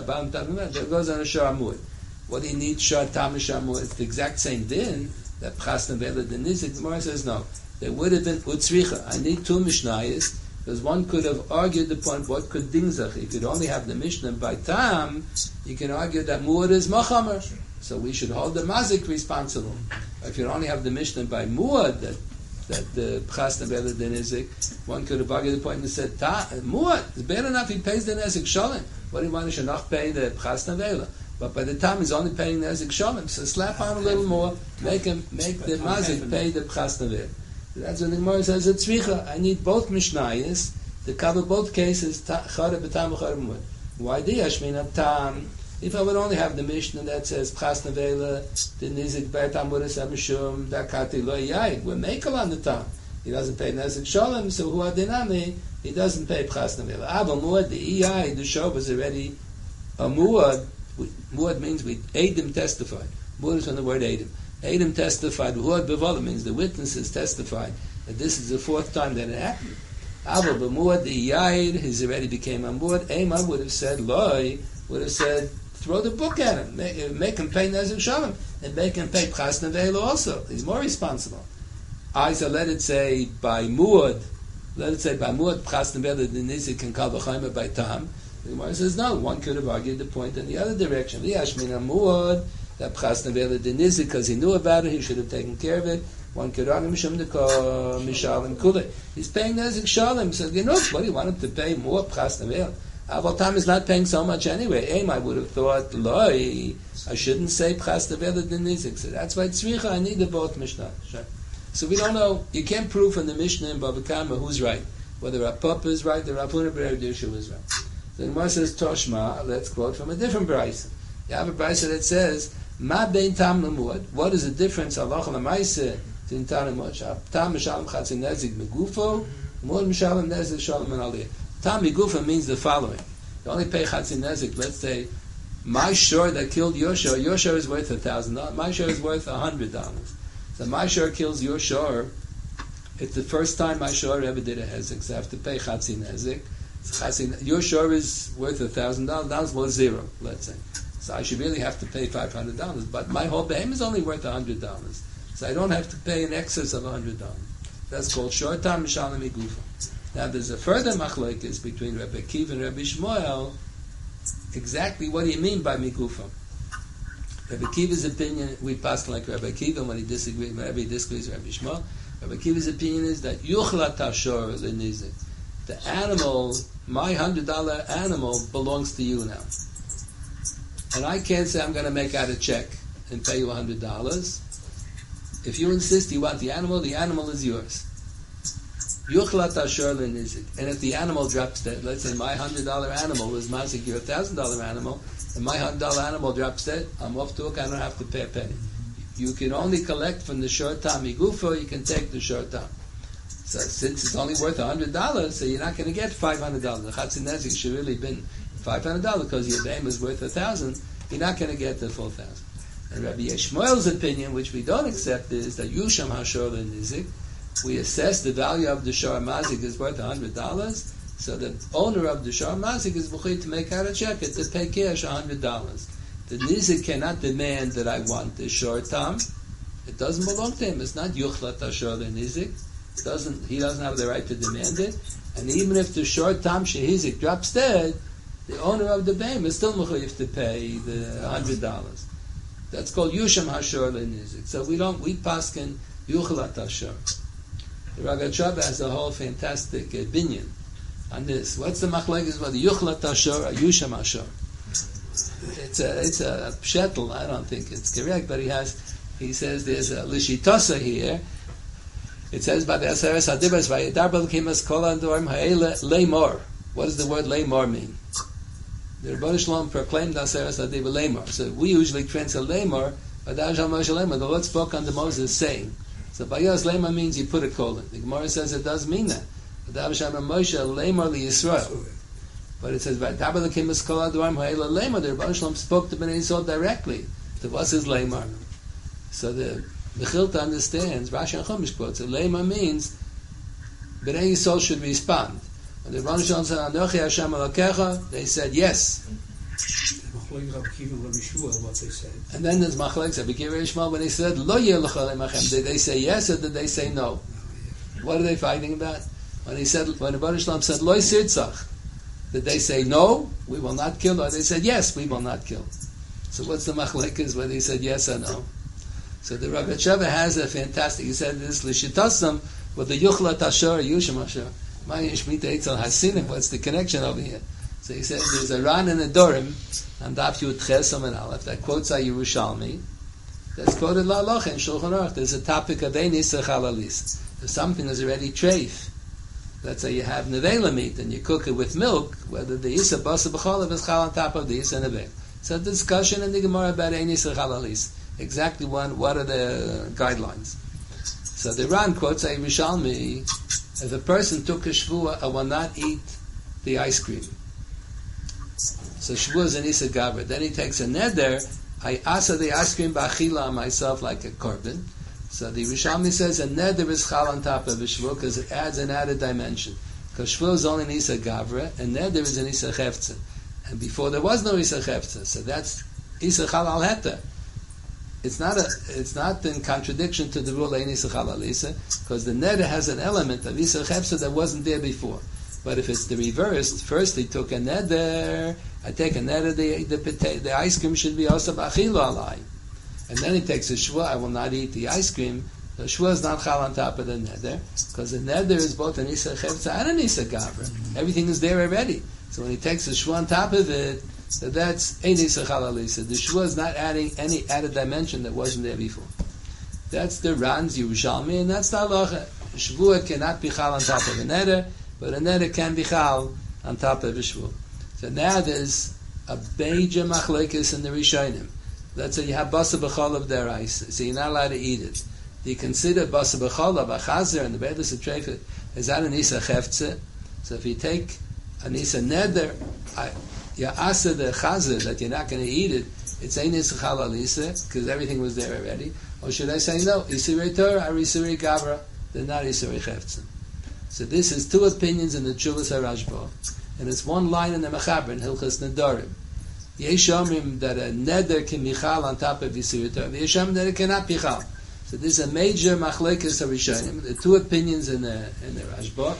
Speaker 1: that goes on a shor amud. What do you need shor tam shamud? It's the exact same din that Pchas Neveila the nizik. The Gemara says, no. There would have been utzricha. I need two Mishnayos, because one could have argued the point, what could dingzach? You could only have the Mishnah by tam, you can argue that muad is machamer. So we should hold the mazik responsible. If you only have the Mishnah by muad, that that the Pchas Neveila the nizik, one could have argued the point and said, ta, muad, it's bad enough he pays the nezik shalom. What do you want to should not pay the Pchas Neveila? But by the time he's only paying the nezik shalom, so slap on a little more, make him make the mazik pay the Pchas Neveila. That's when the Gemara says, it's tzricha. I need both Mishnayos to cover both cases, chara b'tam chara b'mud. Why the Yashmin tam? If I would only have the Mishnah that says Pchas Neveila, the nizik b'tam mudas amishum dakati lo yai, we're makel on the tam. He doesn't pay nezik shalom, so who adinami? He doesn't pay Pchas Neveila. Ava muad the iyai, the show was already a muad. Muad means we Adam testified. Muad is from the word Adam. Adam testified. Muad bevola means the witnesses testified that this is the fourth time that it happened. Ava b'muad the iyai, he's already became a muad. Ema would have said loy, would have said, throw the book at him, make, make him pay Nezik Shalom, and make him pay Pchas Neveila also. He's more responsible. I so let it say by Muad, let it say by Muad Pchas Neveila the Nizik can call B'chayma by Tam. The Gemara says no. One could have argued the point in the other direction. The Ashmina Muad that Pchas Neveila the Nizik because he knew about it, he should have taken care of it. One could argue Mishum Deko Mishalim Kule. He's paying Nezik Shalom, so you know what do you want him to pay more Pchas Neveila? Aval Tam is not paying so much anyway. Aim, I would have thought, Loi, I shouldn't say Pchas Neveila the Nizik. So that's why Tzricha, I need the both Mishnah. So we don't know, you can't prove from the Mishnah in Bava Kama who's right. Whether Rav Papa is right, or Rav Huna ber Rav Yeshua is right. So the Gemara says, Toshma, let's quote from a different Brisa. You have a Brisa that says, Ma bein Tam l'muad. What is the difference, Allah l'maise, in Tam l'muad? Tam m'shalom chatzin nezik megufo, muad m'shalom nezik shalom and aliyah. Tam Migufa means the following. You only pay Chatzin Nezik. Let's say, my shore that killed your shore, your shore is worth a thousand dollars. My shore is worth a hundred dollars. So my shore kills your shore. It's the first time my shore ever did a Hezek, so I have to pay Chatzin Nezik. Chatzin, your shore is worth a thousand dollars. Dollars was zero, let's say. So I should really have to pay five hundred dollars. But my whole behem is only worth a hundred dollars. So I don't have to pay in excess of a hundred dollars. That's called short time Mishalim Migufa. Now there's a further machlokes between Rabbi Akiva and Rabbi Shmuel. Exactly what do you mean by mikufa? Rabbi Akiva's opinion, we pass like Rabbi Akiva when he disagrees, whenever he disagrees with Rabbi Shmuel. Rabbi Akiva's opinion is that yuchla tashor l'nizik. The animal, my hundred dollar animal, belongs to you now, and I can't say I'm going to make out a check and pay you a hundred dollars. If you insist you want the animal, the animal is yours. Yuchlat Ashur Nizik. And if the animal drops dead, let's say my hundred dollar animal was mazik your thousand dollar animal, and my hundred dollar animal drops dead, I'm off to hook, I don't have to pay a penny. You can only collect from the short time igufo, you can take the short time. So since it's only worth a hundred dollars, so you're not going to get five hundred dollars. The chatzin nezik should really have been five hundred dollars because your dam is worth a thousand. You're not going to get the full thousand. And Rabbi Yishmael's opinion, which we don't accept, is that Yusham Hashor Nizik, we assess the value of the Shor Mazik is worth a hundred dollars, so the owner of the Shor Mazik is buchit to make out a check to pay cash a hundred dollars. The Nizik cannot demand that I want the Shor Tam. It doesn't belong to him. It's not Yuchlat Hashor Nizik. It doesn't. He doesn't have the right to demand it. And even if the Shor Tam Shehizik drops dead, the owner of the Beim is still mechuyev to pay the hundred dollars. That's called Yusham Hashor Nizik. So we don't. We paskin Yuchlat Hashor. The Ragat Shava has a whole fantastic uh, binyan on this. What's the machlekes about the Yuchlat Hashor or Yusham Hashor? It's a it's a pshetel. I don't think it's correct, but he has. He says there's a lishitosa here. It says by the Aseres Hadibas Vayidar B'Lekimas Kol Adorm Ha'ele Leimor. What does the word Leimor mean? The Rebbeinu Shalom proclaimed Aseres Hadibas Leimor. So we usually translate Leimor. V'Adar Shal Moshe Leimor. The Lord spoke unto Moses saying. So Vayos Leimor means you put a colon. The Gemara says it does mean that. V'Adar Shal Moshe Leimor Li Yisrael. But it says Vayidar B'Lekimas Kol Adorm Ha'ele Leimor. The Rebbeinu Shalom spoke to Bnei Yisrael directly. To what's his Leimor? So the The Chilta understands, Rashi and Chumash quotes, Leima means Bnei Yisrael should respond. When the Rebbeinu Shalom said, Anochi Hashem Elokecha, they said yes. And then there's Machlek Rabbi Akiva Yishmael when he said, Lo Yelecha Lemachem, did they say yes or did they say no? What are they fighting about? When he said, when the Rebbeinu Shalom said, Lo Sirtzach, did they say no, we will not kill, or they said yes, we will not kill? So what's the Machlek is whether he said yes or no? So the Rav Sheva has a fantastic. He said this l'shitasam with the Yuchlat Hashor Yusham Hashor. My Shmita Eitzel Hasinim. What's the connection over here? So he said there's a Ran and a Dorim and Daf Yud Chesam and Aleph that quotes a Yerushalmi. That's quoted La'aloch in Shulchan Aruch. There's a topic of Ein Isach Halalis. If something is already treif, let's say you have nevela meat and you cook it with milk, whether the Isa Basa B'cholav is chal on top of the Isa nevela. So a discussion in the Gemara about Ein Isach Halalis. Exactly one. What are the guidelines? So the Ran quotes a Rishalmi: if a person took a shvua, I will not eat the ice cream. So shvua is an isa gavra. Then he takes a neder. I asa the ice cream ba'achila on myself like a korban. So the Rishalmi says a neder is chal on top of a shvua because it adds an added dimension. Because shvua is only an isa gavra and neder is an isa chefza. And before there was no isa chefza, so that's isa chal al heta. It's not a. It's not in contradiction to the rule Ein Isach Halalisa, because the neder has an element of Isach Hefsa that wasn't there before. But if it's the reverse, first he took a neder. I take a neder. The the, the ice cream should be also b'achilu alai, and then he takes a shvua. I will not eat the ice cream. The shvua is not chal on top of the neder, because the neder is both an Isach Hefsa and an Isach Gavra. Everything is there already. So when he takes a shvua on top of it. So that's Ein Isach Halalisa. The shvua is not adding any added dimension that wasn't there before. That's the Ran's Yerushalmi, and that's the halacha. Shvua cannot be chal on top of a neder, but a neder can be chal on top of a shvua. So now there's a major machlekes in the Rishonim. Let's say you have basa b'cholav deraisa, so you're not allowed to eat it. Do you consider basa b'cholav a chazer and the bedus of treifet is that an isa chefze? So if you take an isa neder, I, you asa the chazer that you're not going to eat it, it's ein isach halalisa because everything was there already. Or should I say no? Isurei Torah or Isurei Gavra? They're not Isurei Cheftzim. So this is two opinions in the Chuvas HaRashba, and it's one line in the Mechaber in Hilchas Nedarim. Yesh omrim that a neder can be chal on top of Isurei Torah. Yesh omrim that it cannot be chal. So this is a major machlekes harishonim. The two opinions in the in the Rashba.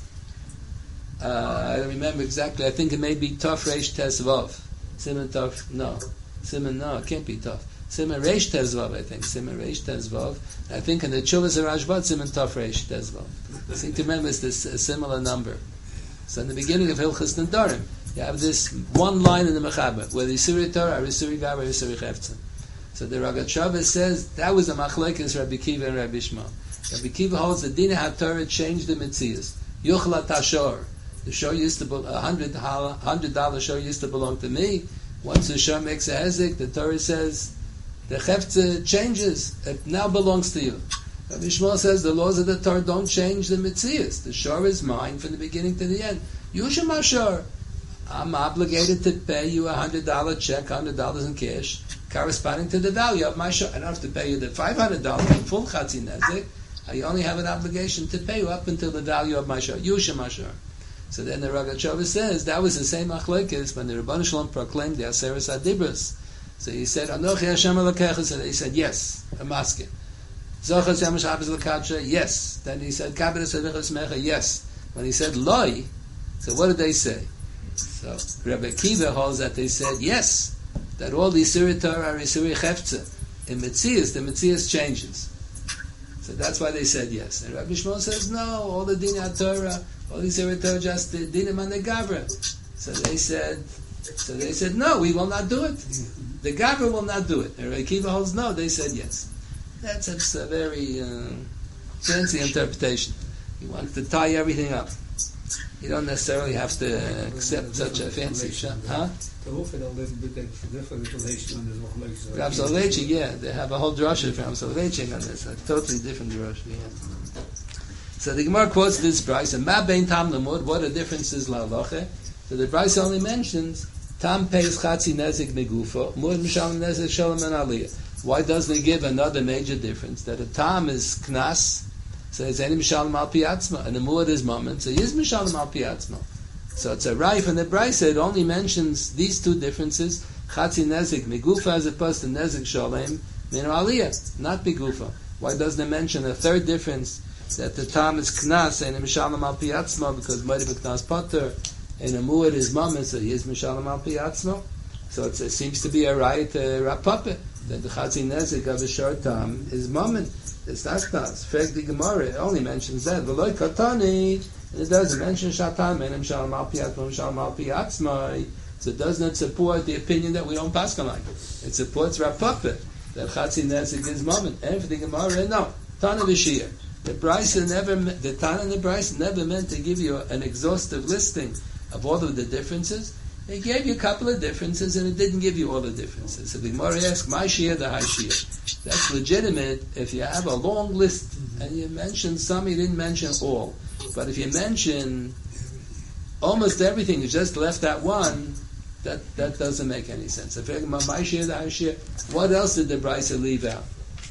Speaker 1: Uh, I don't remember exactly. I think it may be Tov Reish Tes Vav. Simon Tov. No. Simon. No. It can't be Tov. Simon Reish Tes Vav. I think Simon Reish Tes Vav. I think in the Chuvas HaRashba Simon Tov Reish Tes Vav. I seem to remember it's this a similar number. So in the beginning of Hilchas Nedarim, you have this one line in the Mechaber where the Isurei Torah, Isurei Gavra, Isurei Cheftzim. So the Ragat Shava says that was a machlekes Rabbi Akiva and Rabbi Yishmael. Rabbi Kiva holds the Dina HaTorah changed the Metzias. Yuchla Tashor. The shor used to be a hundred hundred dollar shor used to belong to me. Once the shor makes a hezek, the Torah says the chefza changes. It now belongs to you. Rabbi Shmuel says the laws of the Torah don't change the Metzias. The shor is mine from the beginning to the end. Yusham HaShor. I'm obligated to pay you a hundred dollar check, hundred dollars in cash, corresponding to the value of my shor. I don't have to pay you the five hundred dollars in full chatzi nezek. I only have an obligation to pay you up until the value of my shor. Yusham HaShor. So then the Rogatchover says that was the same machlekes when the Rebbeinu Shalom proclaimed the Aseres Adibros. So he said, Anochi Hashem Elokecha. So he said, yes, a masking. Zochas Yom Shabbos L'Kadsha, yes. Then he said, Kabbalas Avichos Mecha, yes. When he said Loi, so what did they say? So Rebbe Kiva holds that they said yes, that all the Isuri Torah are Isuri Chefza. In Metzias, the Metzias changes. So that's why they said yes. And Rabbi Shmuel says no, all the Din HaTorah, all the Isuri Torah just the Dinim and the Gavra. So they said, so they said no, we will not do it. The Gavra will not do it. And Rabbi Kiva holds no, they said yes. That's a, a very uh, fancy interpretation. He wants to tie everything up. You don't necessarily have to accept such a fancy shot, huh? Rav Soloveitchik, yeah, they have a whole drasha from Rav Soloveitchik on this, a totally different drasha. Yeah. So the Gemara quotes this price, and Ma bein tam lemud, what a difference is la halacha. So the price only mentions tam pays chatzi nezik megufo, mud mishalem nezik shalom and aliyah. Why doesn't he give another major difference? That a tam is knas, so it's any mishalem al piatzma, and the muad is moment, so he is mishalem al piatzma. So it's a right from the Brisa. It only mentions these two differences: chatzi nezik migufa as opposed to nezik shalem min aliyah, not bigufa. Why doesn't it mention a third difference that the tam is knas and mishalem al piatzma because moed b'knas potter and a muad is moment, so he is mishalem al piatzma. So it's, it seems to be a right uh, rapapa that the chatzi nezik of a short tam is moment. It's not knas. Fact the Gemara it only mentions that v'loy katani. And it doesn't mention shatam and shalom al piatzma shalom al piatzma. So it does not support the opinion that we don't pass on like it. It supports rapapa that chatzi nezik is moment. And for the Gemara, no. Tana v'shir. The Brisa never, the Tana and the Brisa never meant to give you an exhaustive listing of all of the differences. It gave you a couple of differences, and it didn't give you all the differences. So the Gemara asks, "My shir, the high shir." That's legitimate if you have a long list and you mention some, you didn't mention all. But if you mention almost everything, you just left that one. That that doesn't make any sense. If you my shir, the high shir, what else did the Brisa leave out?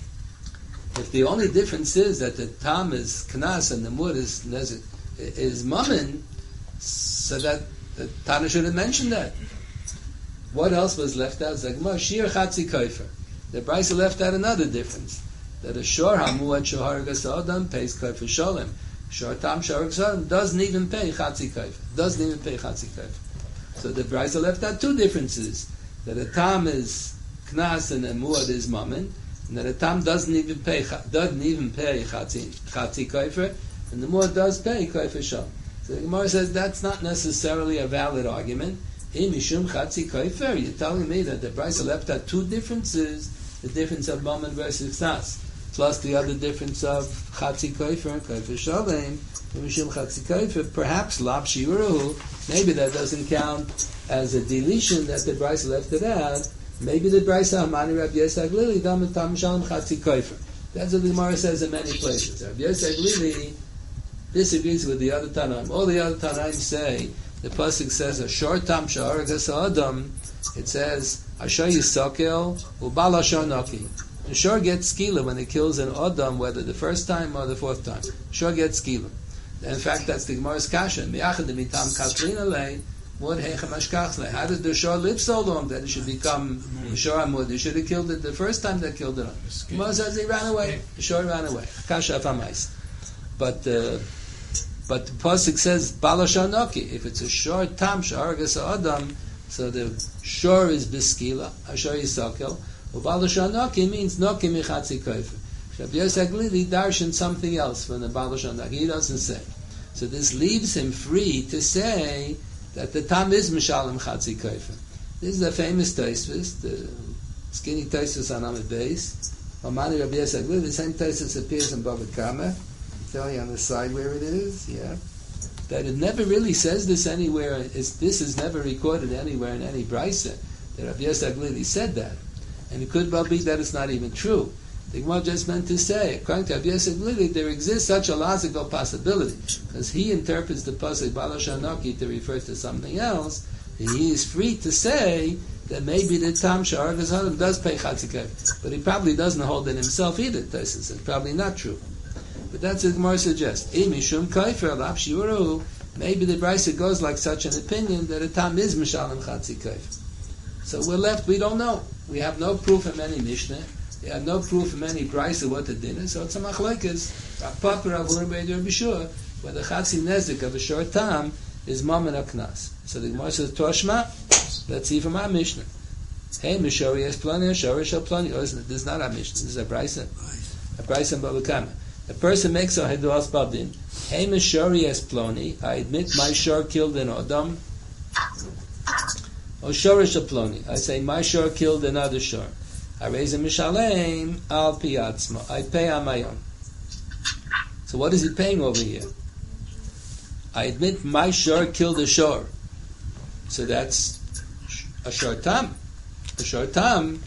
Speaker 1: If the only difference is that the tam is knas and the mud is is, is mammon, so that the Tana should have mentioned that. What else was left out? Zagma shir chatzi kofer. The Brisa left out another difference that a shor hamuad shahar gasadam pays kofer shalem. Shor tam shahar gasadam doesn't even pay chatzi kofer. Doesn't even pay chatzi kofer. So the Brisa left out two differences: that a tam is knas and a muad is mammon. And that a tam doesn't even pay doesn't even pay chatzi chatzi kofer, and the muad does pay kofer shalem. So the Gemara says that's not necessarily a valid argument. In mishum chatzi kofer, you're telling me that the Brisa left out two differences: the difference of mammon versus knas, plus the other difference of chatzi kofer and kofer shalem. In mishum chatzi kofer, perhaps lab shiurahu. Maybe that doesn't count as a deletion that the Brisa left it out. Maybe the Brisa Hamani Rabbi Yosef Lili Dam Tam Shalom Chatzi Kofer. That's what the Gemara says in many places. Rabbi Yosef Lili disagrees with the other Tanaim. All the other Tanaim say the pasuk says a short tam shahar adam. It says Asher Yisakel Ubal Asher Naki. The shor gets skila when it kills an adam, whether the first time or the fourth time. Shor gets skila. In fact, that's the Gemara's kasha. Miachad mitam katrina lei. How did the shor live so long that it should become a shor amud? They should have killed it the first time they killed it. Gemara says he ran away. The shor ran away. Kasha afamais. But uh, but the pasuk says balashar noki. If it's a shor tam sharagas adam, so the shor is biskila. Ashar yisakel. Balashar noki means noki michatzi kofer. Rabbi Yosef Glili darshan something else from the balashar noki. He doesn't say. So this leaves him free to say that the tam is mishalem chatzi kofer. This is a famous Tosfos, the skinny Tosfos on Amid Beis. Amani Rabbi Yosef Aglili, the same Taisus appears in Bava Kama. Tell you on the side where it is, yeah. That it never really says this anywhere. It's, this is never recorded anywhere in any Brisa that Rabbi Yosef Aglili said that. And it could well be that it's not even true. The Gemara just meant to say, according to Rabbi Yosef Aglili, there exists such a logical possibility, because he interprets the pasuk Balash Anoki to refer to something else, and he is free to say that maybe the Tam Sha'ar V'Zalim does pay Chatzikah, but he probably doesn't hold it himself either. This is probably not true. But that's what the Gemara suggests. Maybe the Brisa goes like such an opinion that a Tam is Mishalem Chatzikah. So we're left, we don't know. We have no proof from any Mishnah. We have no proof from any Brisa what the din is. So it's a machlekes. Rav Papa, Rav Hurim, Rav Bishua, where the Chatzi Nezik of a short Tam is Mammon Aknas. So the Gemara says, Toshma, let's see from our Mishnah. Hey, Mishori es plani, Mishori shel plani. Oh, isn't it? This is not our Mishnah. This is a Brisa. A Brisa in Bava Kama. A person makes a Heduas Baldin. Hey, Mishori es plani. I admit my shor killed an Adam. O shor shel plani. I say my shor killed another shor. I raise a mishalem al piatzma. I pay on my own. So what is he paying over here? I admit my shor killed a shor. So that's a shor tam. A shor tam.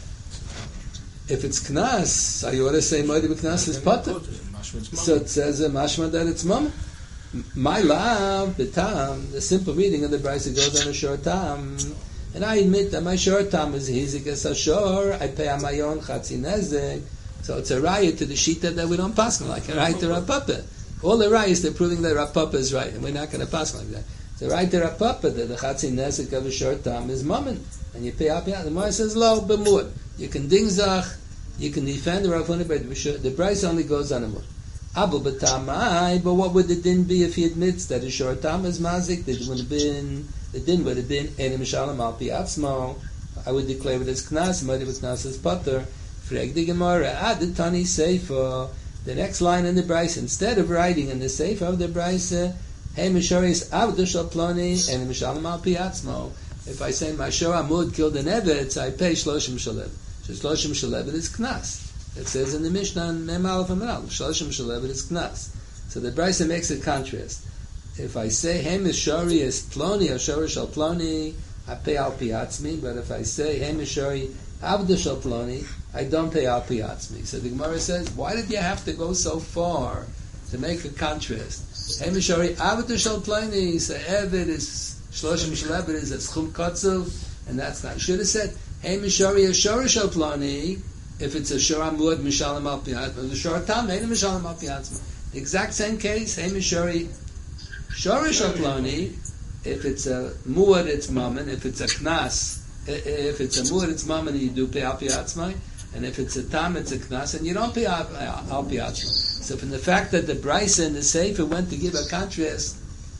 Speaker 1: If it's knas, I ought to say moed b'knas is potter. So it says a mashma that it's mum. My love, the tam, the simple reading of the Brisa goes on a shor tam. And I admit that my short time is hizik as a shor. I pay on my own chatzi nezek. So it's a raya to the shita that we don't pass like a raya to Rav Papa. All the rayas they're proving that Rav Papa is right, and we're not going to pass like that. It's a raya to Rav Papa that the chatzi nezek of a short time is mammon, and you pay up. The Gemara says lo b'mud. You can ding zach, you can defend the Rav Huna, but the price only goes on a mud. Abu b'tamai. But what would the din be if he admits that a short time is mazik? It would have been. The din would have been Enim Mishalem Al Pi Atzmo. I would declare it as Knas, Modi with Knas as Potter. Freg the Gemara, Ad Tani Sefer. The next line in the Brisa, instead of writing in the Sefer of the Brisa, Hey Mishoris Avdu Shal Ploni Enim Mishalem Al Pi Atzmo. If I say Mashor Amud killed an Evet, I pay Shloshim Shaleb. Shloshim Shaleb is Knas. It says in the Mishnah, Mem Aleph Amal, Shloshim Shaleb is Knas. So the Brisa makes a contrast. If I say Hamish Shari is Ploni or Shari Shal Ploni, I pay Al Piatzmi. But if I say Hamish Shari Avdu Shal Ploni, I don't pay Al Piatzmi. So the Gemara says, why did you have to go so far to make a contrast? Hamish Shari Avdu Shal Ploni, so Eved is Shloshim Shalebed is a Schum Kotzuv, and that's not. You should have said Hamish Shari is Shari Shal Ploni. If it's a Shara Mud Mishalem Al Piatzmi, the Shara Tam Hamish Mishalem Al Piatzmi. The exact same case, Hamish Shari Shorish Ploni, if it's a muad, it's mammon. If it's a knas, if it's a muad, it's mammon, you do pay al piatzmai. And if it's a tam, it's a knas, and you don't pay al piatzmai. So from the fact that the Brisa and the Sefer went to give a contrast,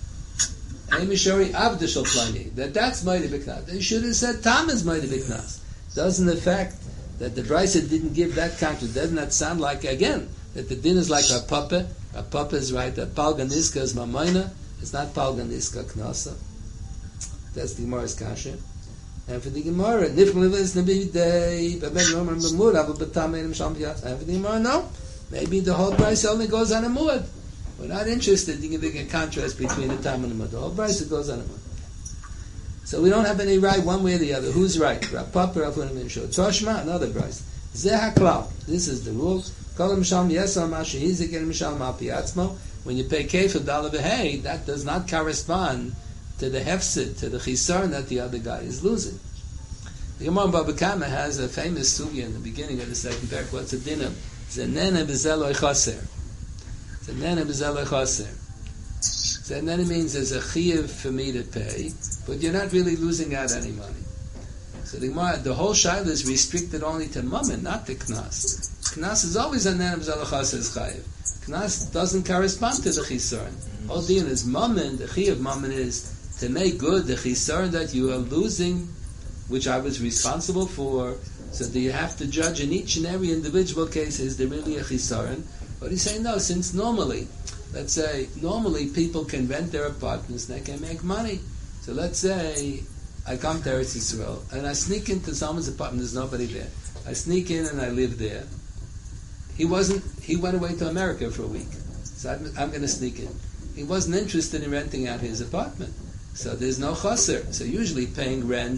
Speaker 1: Amishori Avdishal Ploni, that that's mighty b'knas. They should have said tam is mighty b'knas. Doesn't the fact that the Brisa didn't give that contrast, doesn't that sound like, again, that the din is like a puppet? A puppet is right, that Palganiska is Mamayna. It's not Palganiska Knasa. That's the Gemara's kasha. And for the Gemara, Niflim is Nabi Day, but maybe Roman Bamud, Abu Batam and Misham Piat. And for the Gemara, no. Maybe the whole price only goes on a Mud. We're not interested in giving a contrast between the Tam and the Mud. The whole price goes on a Mud. So we don't have any right one way or the other. Who's right? Rav Papa, Rav Huna ben Shua. Toshma, another price. Zeh HaKlal. This is the rule. Kol Misham Yesam Masha Hizik and Misham Al Piatzmo. When you pay kefir dollar b'hei, that does not correspond to the hefsid, to the chisarn that the other guy is losing. The Gemara Bava Kama has a famous sugya in the beginning of the second parak. What's a dinner? Zenene b'zeloi chaser. Zenene b'zeloi chaser. Zenene means there's a chiyuv for me to pay, but you're not really losing out any money. So the Gemara, the whole shaila is restricted only to mammon, not to knas. Knas is always a zenene b'zeloi chaser's chayiv. Knas doesn't correspond to the chisaron. All din is mammon. The chi of mammon is to make good the chisaron that you are losing, which I was responsible for. So do you have to judge in each and every individual case, is there really a chisaron? But he's saying no, since normally, let's say, normally people can rent their apartments and they can make money. So let's say I come to Eretz Yisrael and I sneak into someone's apartment, there's nobody there. I sneak in and I live there. he wasn't. He went away to America for a week, so I'm, I'm going to sneak in. He wasn't interested in renting out his apartment, so there's no chaser. So usually paying rent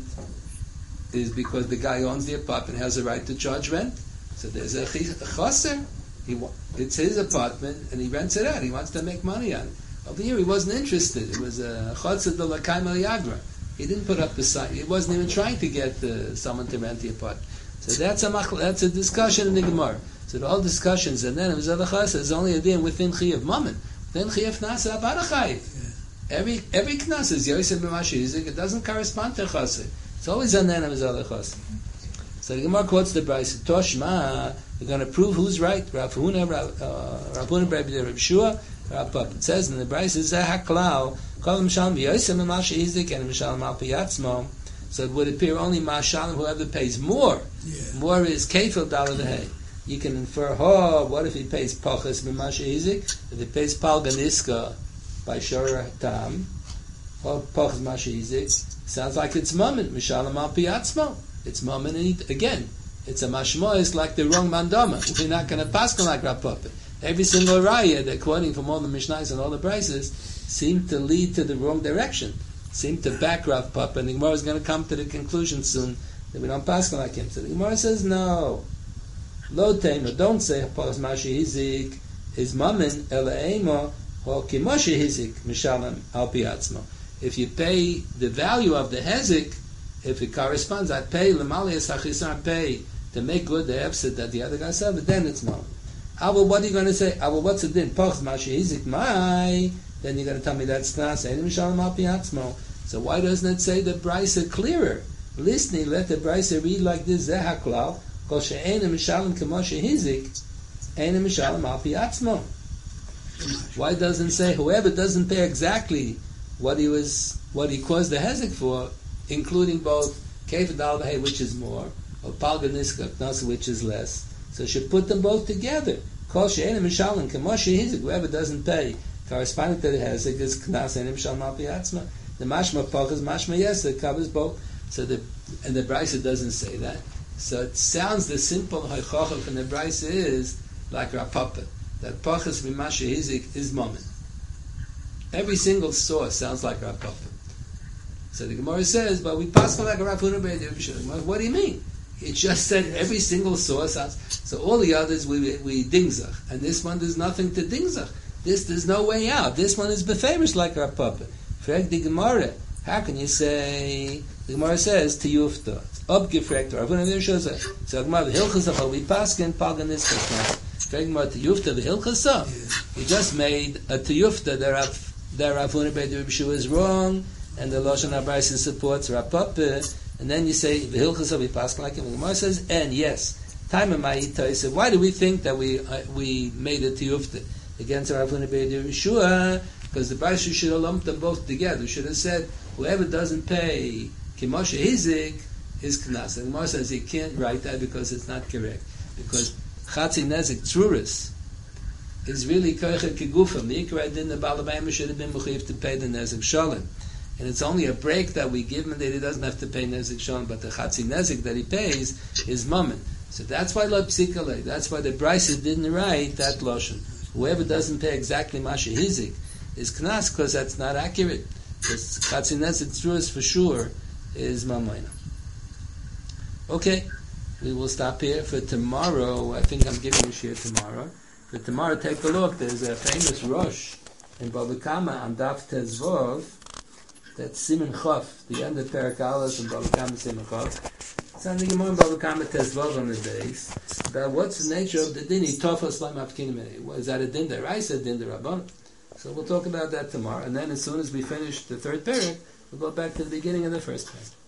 Speaker 1: is because the guy owns the apartment, has a right to charge rent. So there's a chaser. He it's his apartment and he rents it out. He wants to make money on it. Over here he wasn't interested. It was a chaser de la kaima liagra. He didn't put up the sign. He wasn't even trying to get uh, someone to rent the apartment. So that's a that's a discussion in the Gemara. So the all discussions and then it was other chaser is only a din within Chiyav Mammon. Then Chiyav Nasa Abarachayiv. Every every knas is Yosef b'Mashiach. It doesn't correspond to chaser. It's always an then of other chaser. So the Gemara quotes the Brisa. Toshma, we're going to prove who's right. Rav Huna, Rav Huna, Rav Shua, Rav Papa. It says in the Brisa, Zeh HaKlal, Kol Mishalem Yosef b'Mashiach and Mishalem Al Piyatzmo. So it would appear only Mashalem, whoever pays more. Yeah. More is Kefil Dalad Hay. You can infer, oh, what if he pays Pachas b'Mashiach? If he pays Palganiska by Shor Tam, or Pachas Mashiach, sounds like it's Mammon, Mishalem Al Piyatzmo. It's Mammon, and again, it's a mashma. It's like the wrong mandama. We're not going to pass like Rav Papa. Every single raya, they're quoting from all the Mishnahs and all the Brises, seem to lead to the wrong direction. Seem to back Rav Papa, and the Gemara is going to come to the conclusion soon that we don't pass like him. So the Gemara says, no. Lo teima, don't say Hapos Mashi Hizik is Mammon, Ela Ema, Ho Kimoshi Hizik, Mishalem Al Piyatzmo. If you pay the value of the Hezik, if it corresponds, I pay Lemalias Hachisar pay to make good the efset that the other guy said, but then it's no. Well, what are you going to say? Well, what's the din? Poch Mashi Hizik Mai. Then you're going to tell me that's not saying Mishalem Al Piyatzmo. So why doesn't it say the Brisa clearer? Listening, let the Brisa read like this: Zeh HaKlal, Kol she'ein Mishalem K'moshe Hizik, ein Mishalem Al Piyatzmo. Why doesn't it say whoever doesn't pay exactly what he was, what he caused the Hezek for, including both Kefid Al V'Hei, which is more, or Palganiska Knas, which is less. So should put them both together. Kol she'ein Mishalem K'moshe Hizik, whoever doesn't pay corresponding to the Hezek is Knas ein Mishalem Al Piyatzmo. The mashma pach is mashma yes, it covers both. So the and the Brisa doesn't say that. So it sounds the simple ha'chachah from the Brisa is like Rav Papa, that pachas b'masha hizik is moment. Every single source sounds like Rav Papa. So the Gemara says, but we pass like Rav Huna b'Yedei. What do you mean? It just said every single source sounds. So all the others we we dingzach, and this one there's nothing to dingzach. This there's no way out. This one is befamish like Rav Papa. Frag the Gemara. How can you say? The Gemara says to Yufta. Upgefragt or Avuna Nirshasa. So Gemara the Hilchasa we paskin Palganiska. Frag Gemara to Yufta the Hilchasa. You just made a to Yufta that Rav that Avuna B'Yedei B'Shua is wrong, and the Lashon HaBrisa supports Rav Papa, and then you say the Hilchasa we paskin like him. The Gemara says and yes. Time of Ma'ita said why do we think that we uh, we made a to Yufta against Rav Avuna B'Yedei B'Shua? Because the Brisa should have lumped them both together. Should have said, whoever doesn't pay Kimoshe Hizik is Knas. And Gemara says he can't write that because it's not correct. Because Chatzi Nezik Truris is really Koichet Kigufim. The Ikra din the Balabayim should have been Mechiv to pay the Nezik Shalom. And it's only a break that we give him that he doesn't have to pay Nezik Shalom. But the Chatzi Nezik that he pays is Mammon. So that's why Lo Psikale. That's why the Brisa didn't write that Lashon. Whoever doesn't pay exactly Masha Hizik is Knas, because that's not accurate. Because Chatzi Nezik Truris for sure is Mamayna. Okay, we will stop here for tomorrow. I think I'm giving you share tomorrow. For tomorrow, take a look. There's a famous Rosh in Bava Kama on Daf Tezvov. That's Siman Chof, the end of Perak Aleph in Bava Kama Siman Chof. It's on the Gemara in Bava Kama Tezvov on the base. About what's the nature of the din? Tofas Lam Afkinim. Is that a din deraisa, din derabbanan? So we'll talk about that tomorrow. And then as soon as we finish the third parak, we'll go back to the beginning of the first parak.